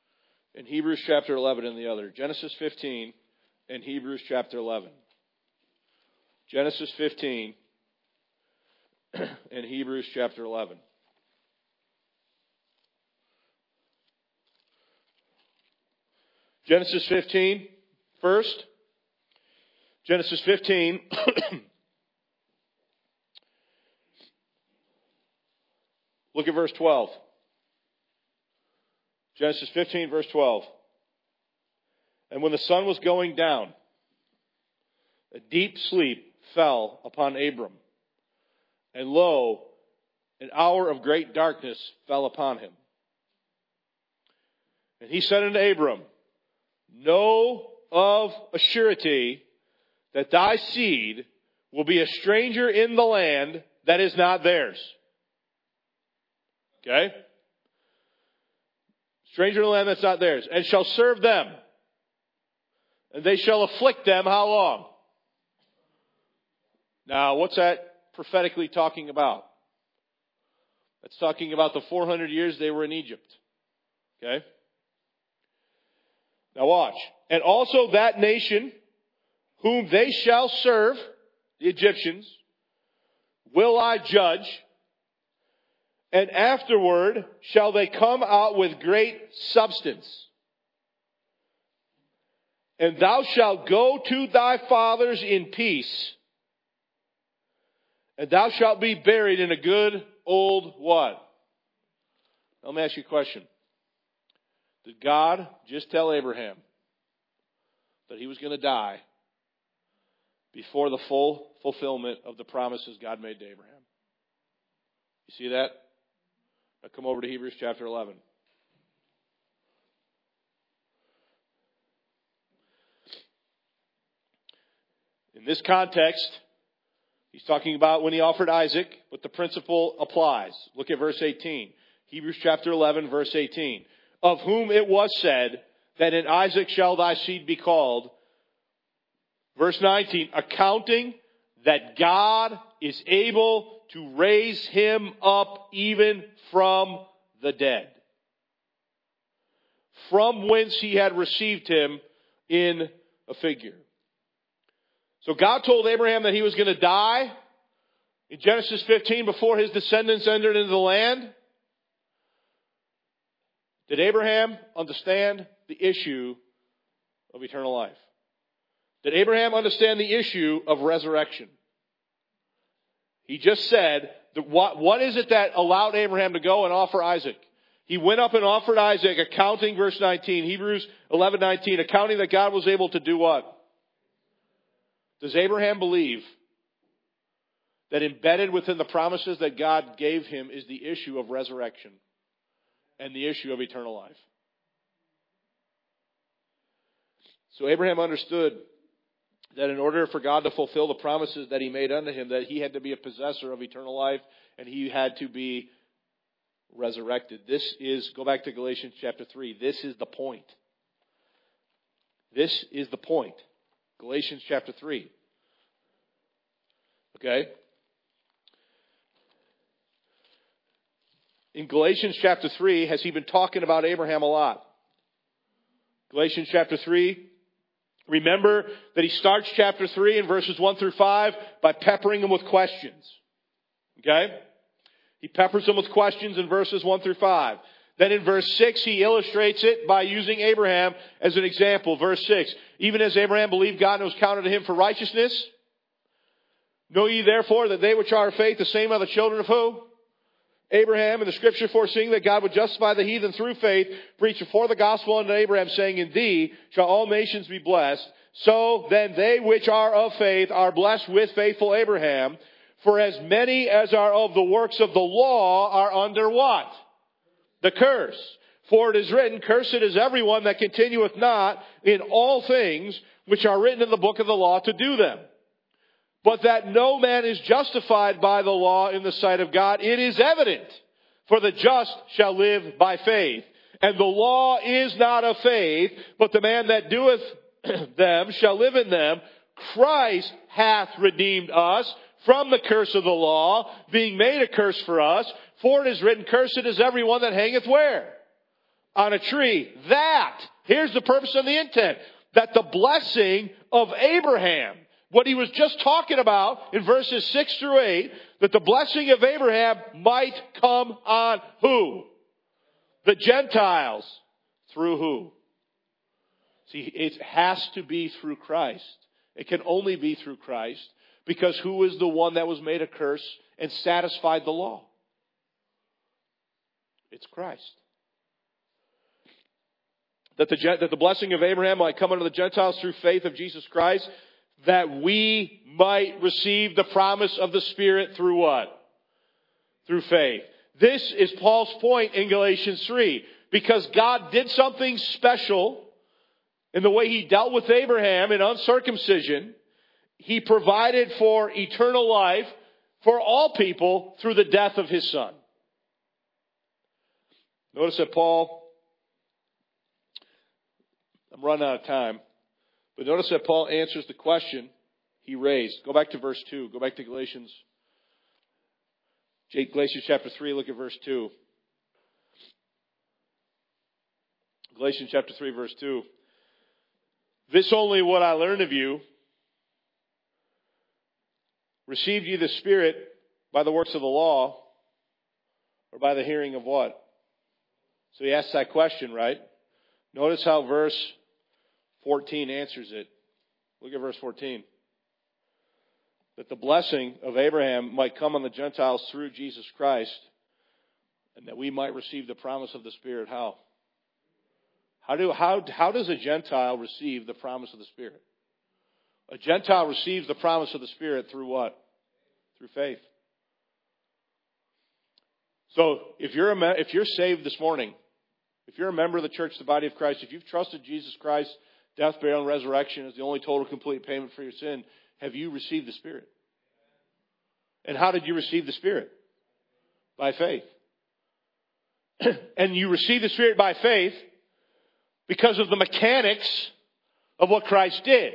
and Hebrews chapter eleven in the other. Genesis fifteen and Hebrews chapter eleven. Genesis fifteen and Hebrews chapter eleven. Genesis fifteen, first. Genesis fifteen. Look at verse twelve. Genesis fifteen, verse twelve. And when the sun was going down, a deep sleep fell upon Abram. And lo, an hour of great darkness fell upon him. And he said unto Abram, Know of a surety that thy seed will be a stranger in the land that is not theirs. Okay? Stranger in the land that's not theirs. And shall serve them. And they shall afflict them how long? Now, what's that prophetically talking about? That's talking about the four hundred years they were in Egypt. Okay? Now watch. And also that nation whom they shall serve, the Egyptians, will I judge, and afterward shall they come out with great substance. And thou shalt go to thy fathers in peace, and thou shalt be buried in a good old what? Let me ask you a question. Did God just tell Abraham that he was going to die before the full fulfillment of the promises God made to Abraham? You see that? Now come over to Hebrews chapter eleven. In this context, he's talking about when he offered Isaac, but the principle applies. Look at verse eighteen. Hebrews chapter eleven, verse eighteen. Of whom it was said that in Isaac shall thy seed be called. Verse nineteen, accounting that God is able to raise him up even from the dead, from whence he had received him in a figure. So God told Abraham that he was going to die in Genesis fifteen before his descendants entered into the land. Did Abraham understand the issue of eternal life? Did Abraham understand the issue of resurrection? He just said, that what, what is it that allowed Abraham to go and offer Isaac? He went up and offered Isaac, accounting, verse nineteen, Hebrews eleven nineteen, accounting that God was able to do what? Does Abraham believe that embedded within the promises that God gave him is the issue of resurrection and the issue of eternal life? So Abraham understood that in order for God to fulfill the promises that he made unto him, that he had to be a possessor of eternal life and he had to be resurrected. This is, go back to Galatians chapter three, this is the point. This is the point. Galatians chapter three. Okay? In Galatians chapter three, has he been talking about Abraham a lot? Galatians chapter three. Remember that he starts chapter three in verses one through five by peppering them with questions. Okay? He peppers them with questions in verses one through five. Then in verse six, he illustrates it by using Abraham as an example. Verse six, even as Abraham believed God and it was counted to him for righteousness, know ye therefore that they which are of faith, the same are the children of who? Abraham. And the scripture foreseeing that God would justify the heathen through faith, preached before the gospel unto Abraham, saying, in thee shall all nations be blessed. So then they which are of faith are blessed with faithful Abraham. For as many as are of the works of the law are under what? The curse. For it is written, cursed is everyone that continueth not in all things which are written in the book of the law to do them. But that no man is justified by the law in the sight of God, it is evident. For the just shall live by faith. And the law is not of faith, but the man that doeth them shall live in them. Christ hath redeemed us from the curse of the law, being made a curse for us. For it is written, cursed is everyone that hangeth where? on a tree. That, here's the purpose and the intent. That the blessing of Abraham, what he was just talking about in verses six through eight, that the blessing of Abraham might come on who? The Gentiles. Through who? See, it has to be through Christ. It can only be through Christ, because who is the one that was made a curse and satisfied the law? It's Christ. That the, that the blessing of Abraham might come unto the Gentiles through faith of Jesus Christ, that we might receive the promise of the Spirit through what? Through faith. This is Paul's point in Galatians three. Because God did something special in the way He dealt with Abraham in uncircumcision. He provided for eternal life for all people through the death of His Son. Notice that Paul, I'm running out of time, but notice that Paul answers the question he raised. Go back to verse two. Go back to Galatians, Galatians chapter three, look at verse two. Galatians chapter three, verse two. This only what I learned of you. Received ye the Spirit by the works of the law, or by the hearing of what? So he asks that question, right? Notice how verse fourteen answers it. Look at verse fourteen. That the blessing of Abraham might come on the Gentiles through Jesus Christ, and that we might receive the promise of the Spirit. How? How do how how does a Gentile receive the promise of the Spirit? A Gentile receives the promise of the Spirit through what? Through faith. So if you're a, if you're saved this morning, if you're a member of the church, the body of Christ, if you've trusted Jesus Christ, death, burial, and resurrection as the only total complete payment for your sin, have you received the Spirit? And how did you receive the Spirit? By faith. And you receive the Spirit by faith because of the mechanics of what Christ did.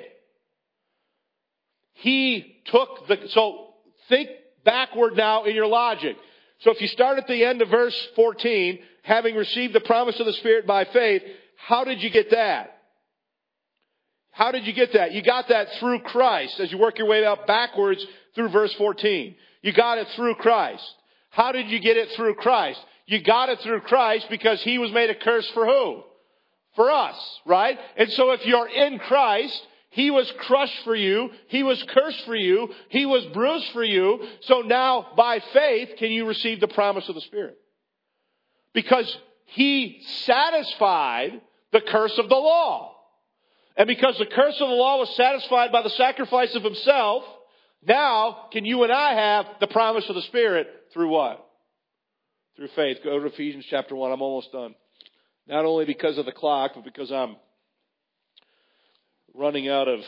He took the, so think backward now in your logic. So if you start at the end of verse fourteen, having received the promise of the Spirit by faith, how did you get that? How did you get that? You got that through Christ as you work your way up backwards through verse fourteen. You got it through Christ. How did you get it through Christ? You got it through Christ because He was made a curse for who? For us, right? And so if you're in Christ, He was crushed for you. He was cursed for you. He was bruised for you. So now, by faith, can you receive the promise of the Spirit? Because He satisfied the curse of the law. And because the curse of the law was satisfied by the sacrifice of Himself, now can you and I have the promise of the Spirit through what? Through faith. Go to Ephesians chapter one. I'm almost done. Not only because of the clock, but because I'm running out of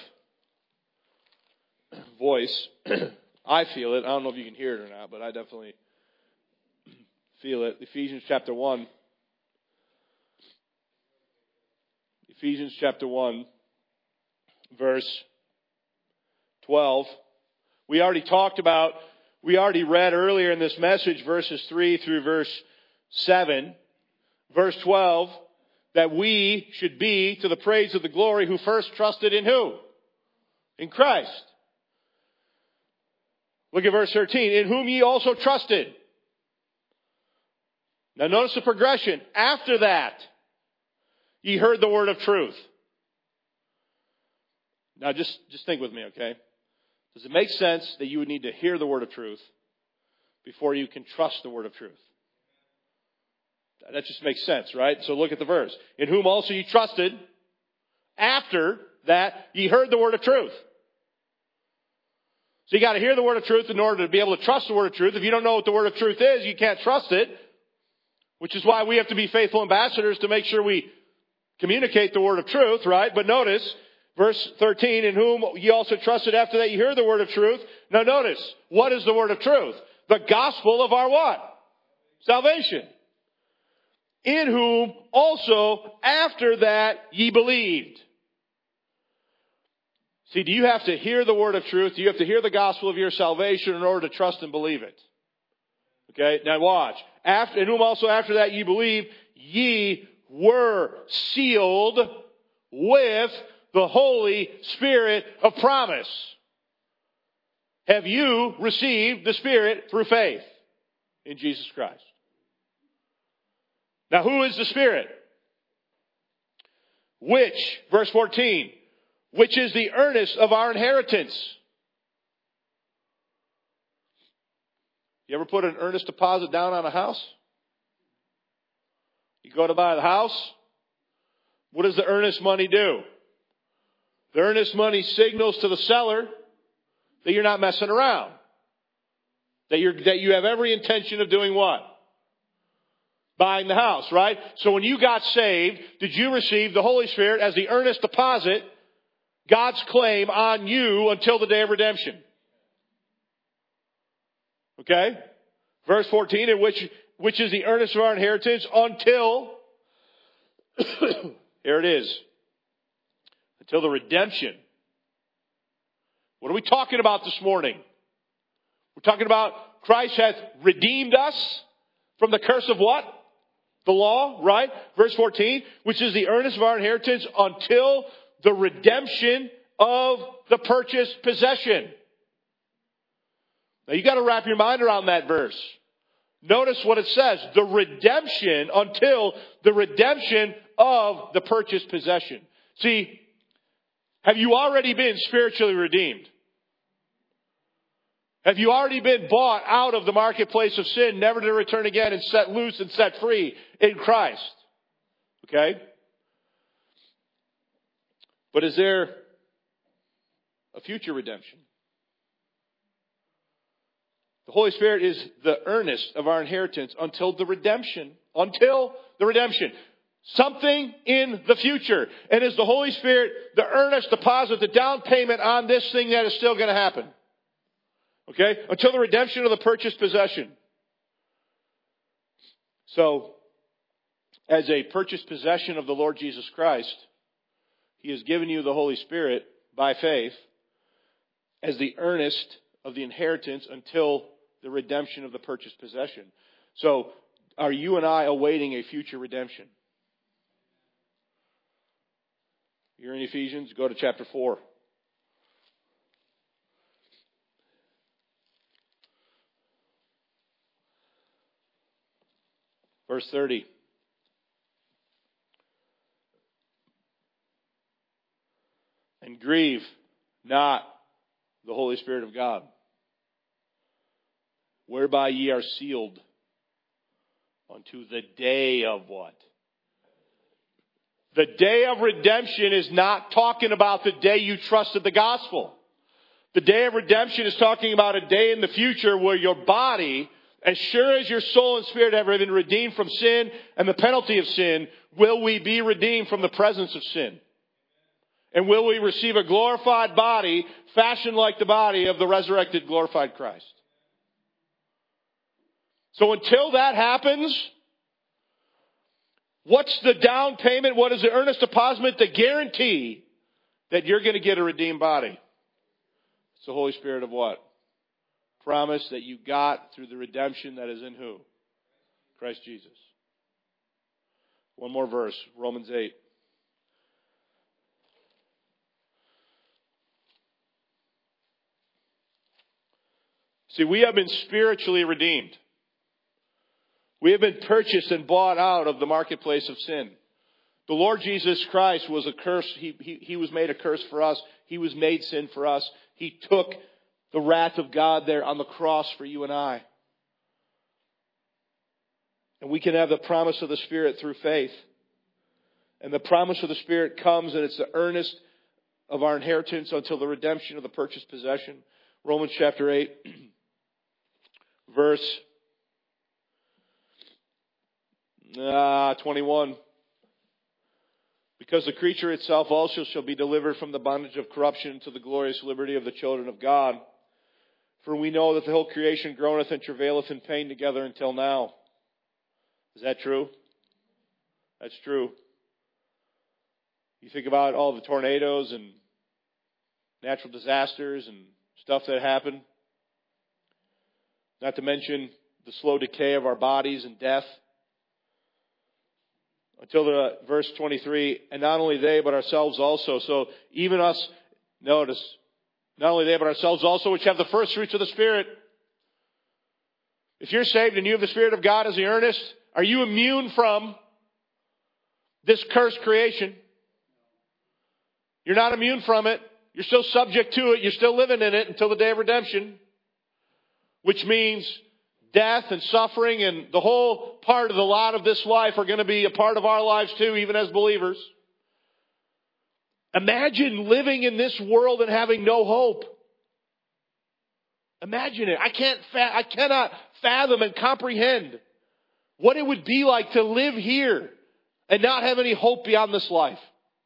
voice. I feel it. I don't know if you can hear it or not, but I definitely feel it. Ephesians chapter one. Ephesians chapter one, verse twelve. We already talked about, we already read earlier in this message, verses three through verse seven. Verse twelve, that we should be to the praise of the glory who first trusted in who? In Christ. Look at verse thirteen. In whom ye also trusted. Now notice the progression. After that, ye heard the word of truth. Now just, just think with me, okay? Does it make sense that you would need to hear the word of truth before you can trust the word of truth? That just makes sense, right? So look at the verse. In whom also ye trusted, after that ye heard the word of truth. So you got to hear the word of truth in order to be able to trust the word of truth. If you don't know what the word of truth is, you can't trust it. Which is why we have to be faithful ambassadors to make sure we communicate the word of truth, right? But notice, verse thirteen, in whom ye also trusted after that ye heard the word of truth. Now notice, what is the word of truth? The gospel of our what? Salvation. In whom also after that ye believed. See, do you have to hear the word of truth? Do you have to hear the gospel of your salvation in order to trust and believe it? Okay, now watch. After, in whom also after that ye believe, ye were sealed with the Holy Spirit of promise. Have you received the Spirit through faith in Jesus Christ? Now, who is the Spirit? Which, verse fourteen, which is the earnest of our inheritance. You ever put an earnest deposit down on a house? You go to buy the house. What does the earnest money do? The earnest money signals to the seller that you're not messing around. That you're, that you have every intention of doing what? Buying the house, right? So when you got saved, did you receive the Holy Spirit as the earnest deposit, God's claim on you until the day of redemption? Okay? Verse fourteen, in which, which is the earnest of our inheritance until, here it is, until the redemption. What are we talking about this morning? We're talking about Christ hath redeemed us from the curse of what? The law, right? Verse fourteen, which is the earnest of our inheritance until the redemption of the purchased possession. Now you got to wrap your mind around that verse. Notice what it says. The redemption until the redemption of the purchased possession. See, have you already been spiritually redeemed? Have you already been bought out of the marketplace of sin, never to return again, and set loose and set free in Christ? Okay? But is there a future redemption? The Holy Spirit is the earnest of our inheritance until the redemption. Until the redemption. Something in the future. And is the Holy Spirit the earnest deposit, the down payment on this thing that is still going to happen? Okay? Until the redemption of the purchased possession. So, as a purchased possession of the Lord Jesus Christ, He has given you the Holy Spirit by faith as the earnest of the inheritance until the redemption of the purchased possession. So, are you and I awaiting a future redemption? You're in Ephesians, go to chapter four. Verse thirty. And grieve not the Holy Spirit of God, whereby ye are sealed unto the day of what? The day of redemption is not talking about the day you trusted the gospel. The day of redemption is talking about a day in the future where your body, as sure as your soul and spirit have been redeemed from sin and the penalty of sin, will we be redeemed from the presence of sin. And will we receive a glorified body fashioned like the body of the resurrected, glorified Christ. So until that happens, what's the down payment? What is the earnest deposit to guarantee that you're going to get a redeemed body? It's the Holy Spirit of what? Promise that you got through the redemption that is in who? Christ Jesus. One more verse, Romans eight. See, we have been spiritually redeemed. We have been purchased and bought out of the marketplace of sin. The Lord Jesus Christ was a curse. He, he, he was made a curse for us. He was made sin for us. He took the wrath of God there on the cross for you and I. And we can have the promise of the Spirit through faith. And the promise of the Spirit comes, and it's the earnest of our inheritance until the redemption of the purchased possession. Romans chapter eight, verse uh, twenty-one. Because the creature itself also shall be delivered from the bondage of corruption to the glorious liberty of the children of God. For we know that the whole creation groaneth and travaileth in pain together until now. Is that true? That's true. You think about all the tornadoes and natural disasters and stuff that happen. Not to mention the slow decay of our bodies and death. Until the verse twenty-three, and not only they, but ourselves also. So even us, notice, not only they, but ourselves also, which have the first fruits of the Spirit. If you're saved and you have the Spirit of God as the earnest, are you immune from this cursed creation? You're not immune from it. You're still subject to it. You're still living in it until the day of redemption. Which means death and suffering and the whole part of the lot of this life are going to be a part of our lives too, even as believers. Imagine living in this world and having no hope. Imagine it. I can't, fa- I cannot fathom and comprehend what it would be like to live here and not have any hope beyond this life.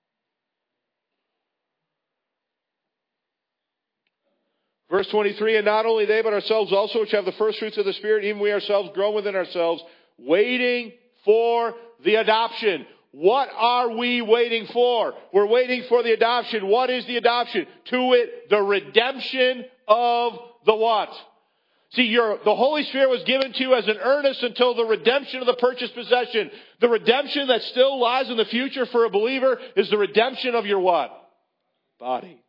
Verse twenty-three, and not only they, but ourselves also, which have the first fruits of the Spirit, even we ourselves grow within ourselves, waiting for the adoption. What are we waiting for? We're waiting for the adoption. What is the adoption? To it, the redemption of the what? See, your, the Holy Spirit was given to you as an earnest until the redemption of the purchased possession. The redemption that still lies in the future for a believer is the redemption of your what? Body.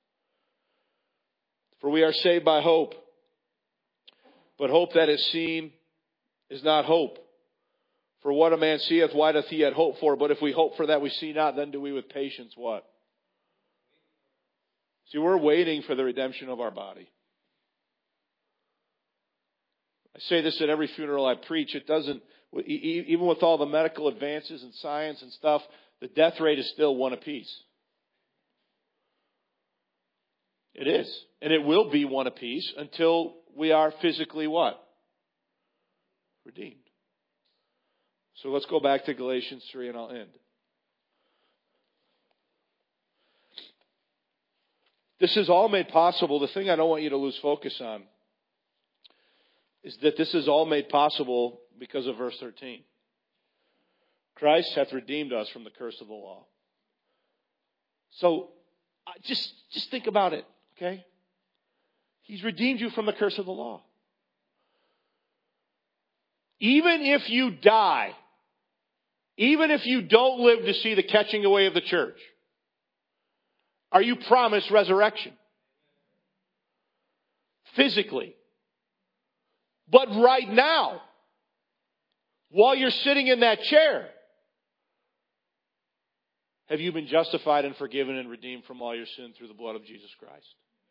For we are saved by hope. But hope that is seen is not hope. For what a man seeth, why doth he yet hope for? But if we hope for that we see not, then do we with patience what? See, we're waiting for the redemption of our body. I say this at every funeral I preach. It doesn't, even with all the medical advances and science and stuff, the death rate is still one apiece. It is. And it will be one apiece until we are physically what? Redeemed. So let's go back to Galatians three and I'll end. This is all made possible. The thing I don't want you to lose focus on is that this is all made possible because of verse thirteen. Christ hath redeemed us from the curse of the law. So just, just think about it, okay? He's redeemed you from the curse of the law. Even if you die, even if you don't live to see the catching away of the church, are you promised resurrection? Physically. But right now, while you're sitting in that chair, have you been justified and forgiven and redeemed from all your sin through the blood of Jesus Christ?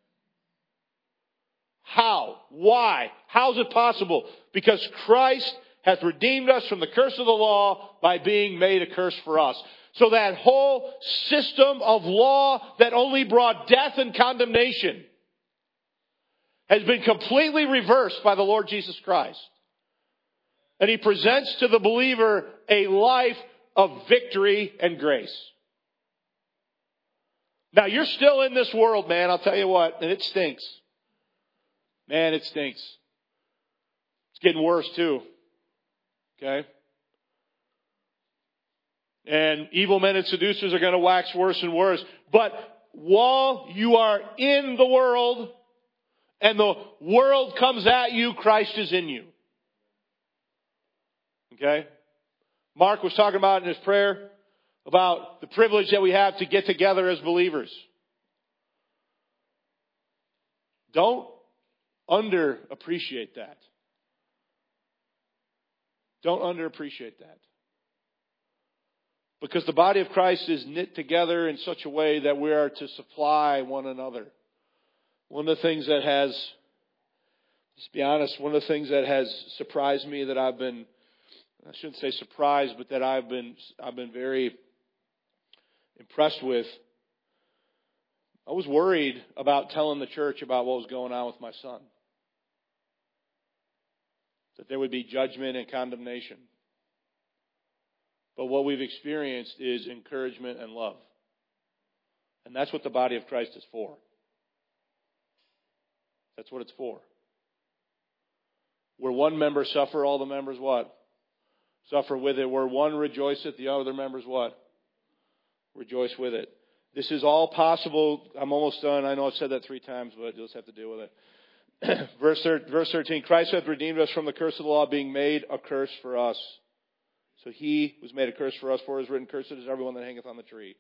How? Why? How is it possible? Because Christ hath redeemed us from the curse of the law by being made a curse for us. So that whole system of law that only brought death and condemnation has been completely reversed by the Lord Jesus Christ. And He presents to the believer a life of victory and grace. Now, you're still in this world, man, I'll tell you what, and it stinks. Man, it stinks. It's getting worse, too. Okay? And evil men and seducers are going to wax worse and worse. But while you are in the world and the world comes at you, Christ is in you. Okay? Mark was talking about in his prayer about the privilege that we have to get together as believers. Don't underappreciate that. Don't underappreciate that. Because the body of Christ is knit together in such a way that we are to supply one another. One of the things that has, let's be honest, one of the things that has surprised me that I've been, I shouldn't say surprised, but that I've been, I've been very impressed with. I was worried about telling the church about what was going on with my son. That there would be judgment and condemnation. But what we've experienced is encouragement and love. And that's what the body of Christ is for. That's what it's for. Where one member suffer, all the members what? Suffer with it. Where one rejoiceth, the other members what? Rejoice with it. This is all possible. I'm almost done. I know I've said that three times, but you'll just have to deal with it. verse thirteen, Christ hath redeemed us from the curse of the law, being made a curse for us. So he was made a curse for us, for it is written, cursed is everyone that hangeth on the tree.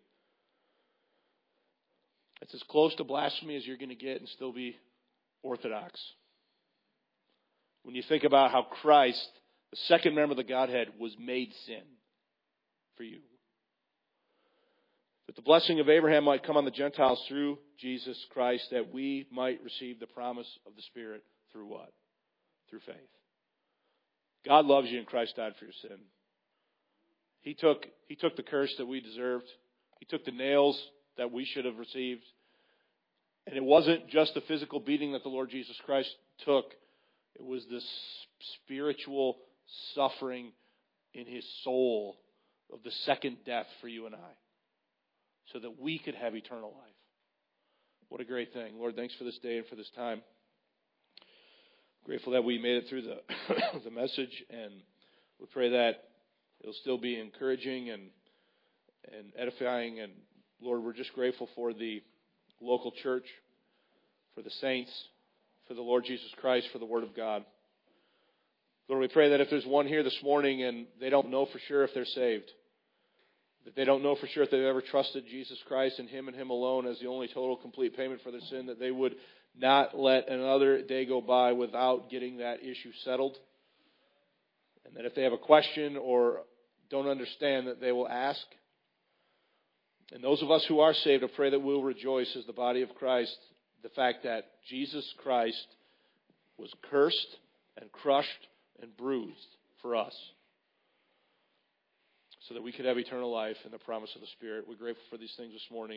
It's as close to blasphemy as you're going to get and still be orthodox. When you think about how Christ, the second member of the Godhead, was made sin for you. That the blessing of Abraham might come on the Gentiles through Jesus Christ, that we might receive the promise of the Spirit through what? Through faith. God loves you and Christ died for your sin. He took, he took the curse that we deserved. He took the nails that we should have received. And it wasn't just the physical beating that the Lord Jesus Christ took. It was this spiritual suffering in his soul of the second death for you and I, so that we could have eternal life. What a great thing. Lord, thanks for this day and for this time. Grateful that we made it through the, the message, and we pray that it'll still be encouraging and, and edifying. And Lord, we're just grateful for the local church, for the saints, for the Lord Jesus Christ, for the Word of God. Lord, we pray that if there's one here this morning and they don't know for sure if they're saved, that they don't know for sure if they've ever trusted Jesus Christ and Him and Him alone as the only total complete payment for their sin, that they would not let another day go by without getting that issue settled. And that if they have a question or don't understand, that they will ask. And those of us who are saved, I pray that we'll rejoice as the body of Christ, the fact that Jesus Christ was cursed and crushed and bruised for us, so that we could have eternal life and the promise of the Spirit. We're grateful for these things this morning.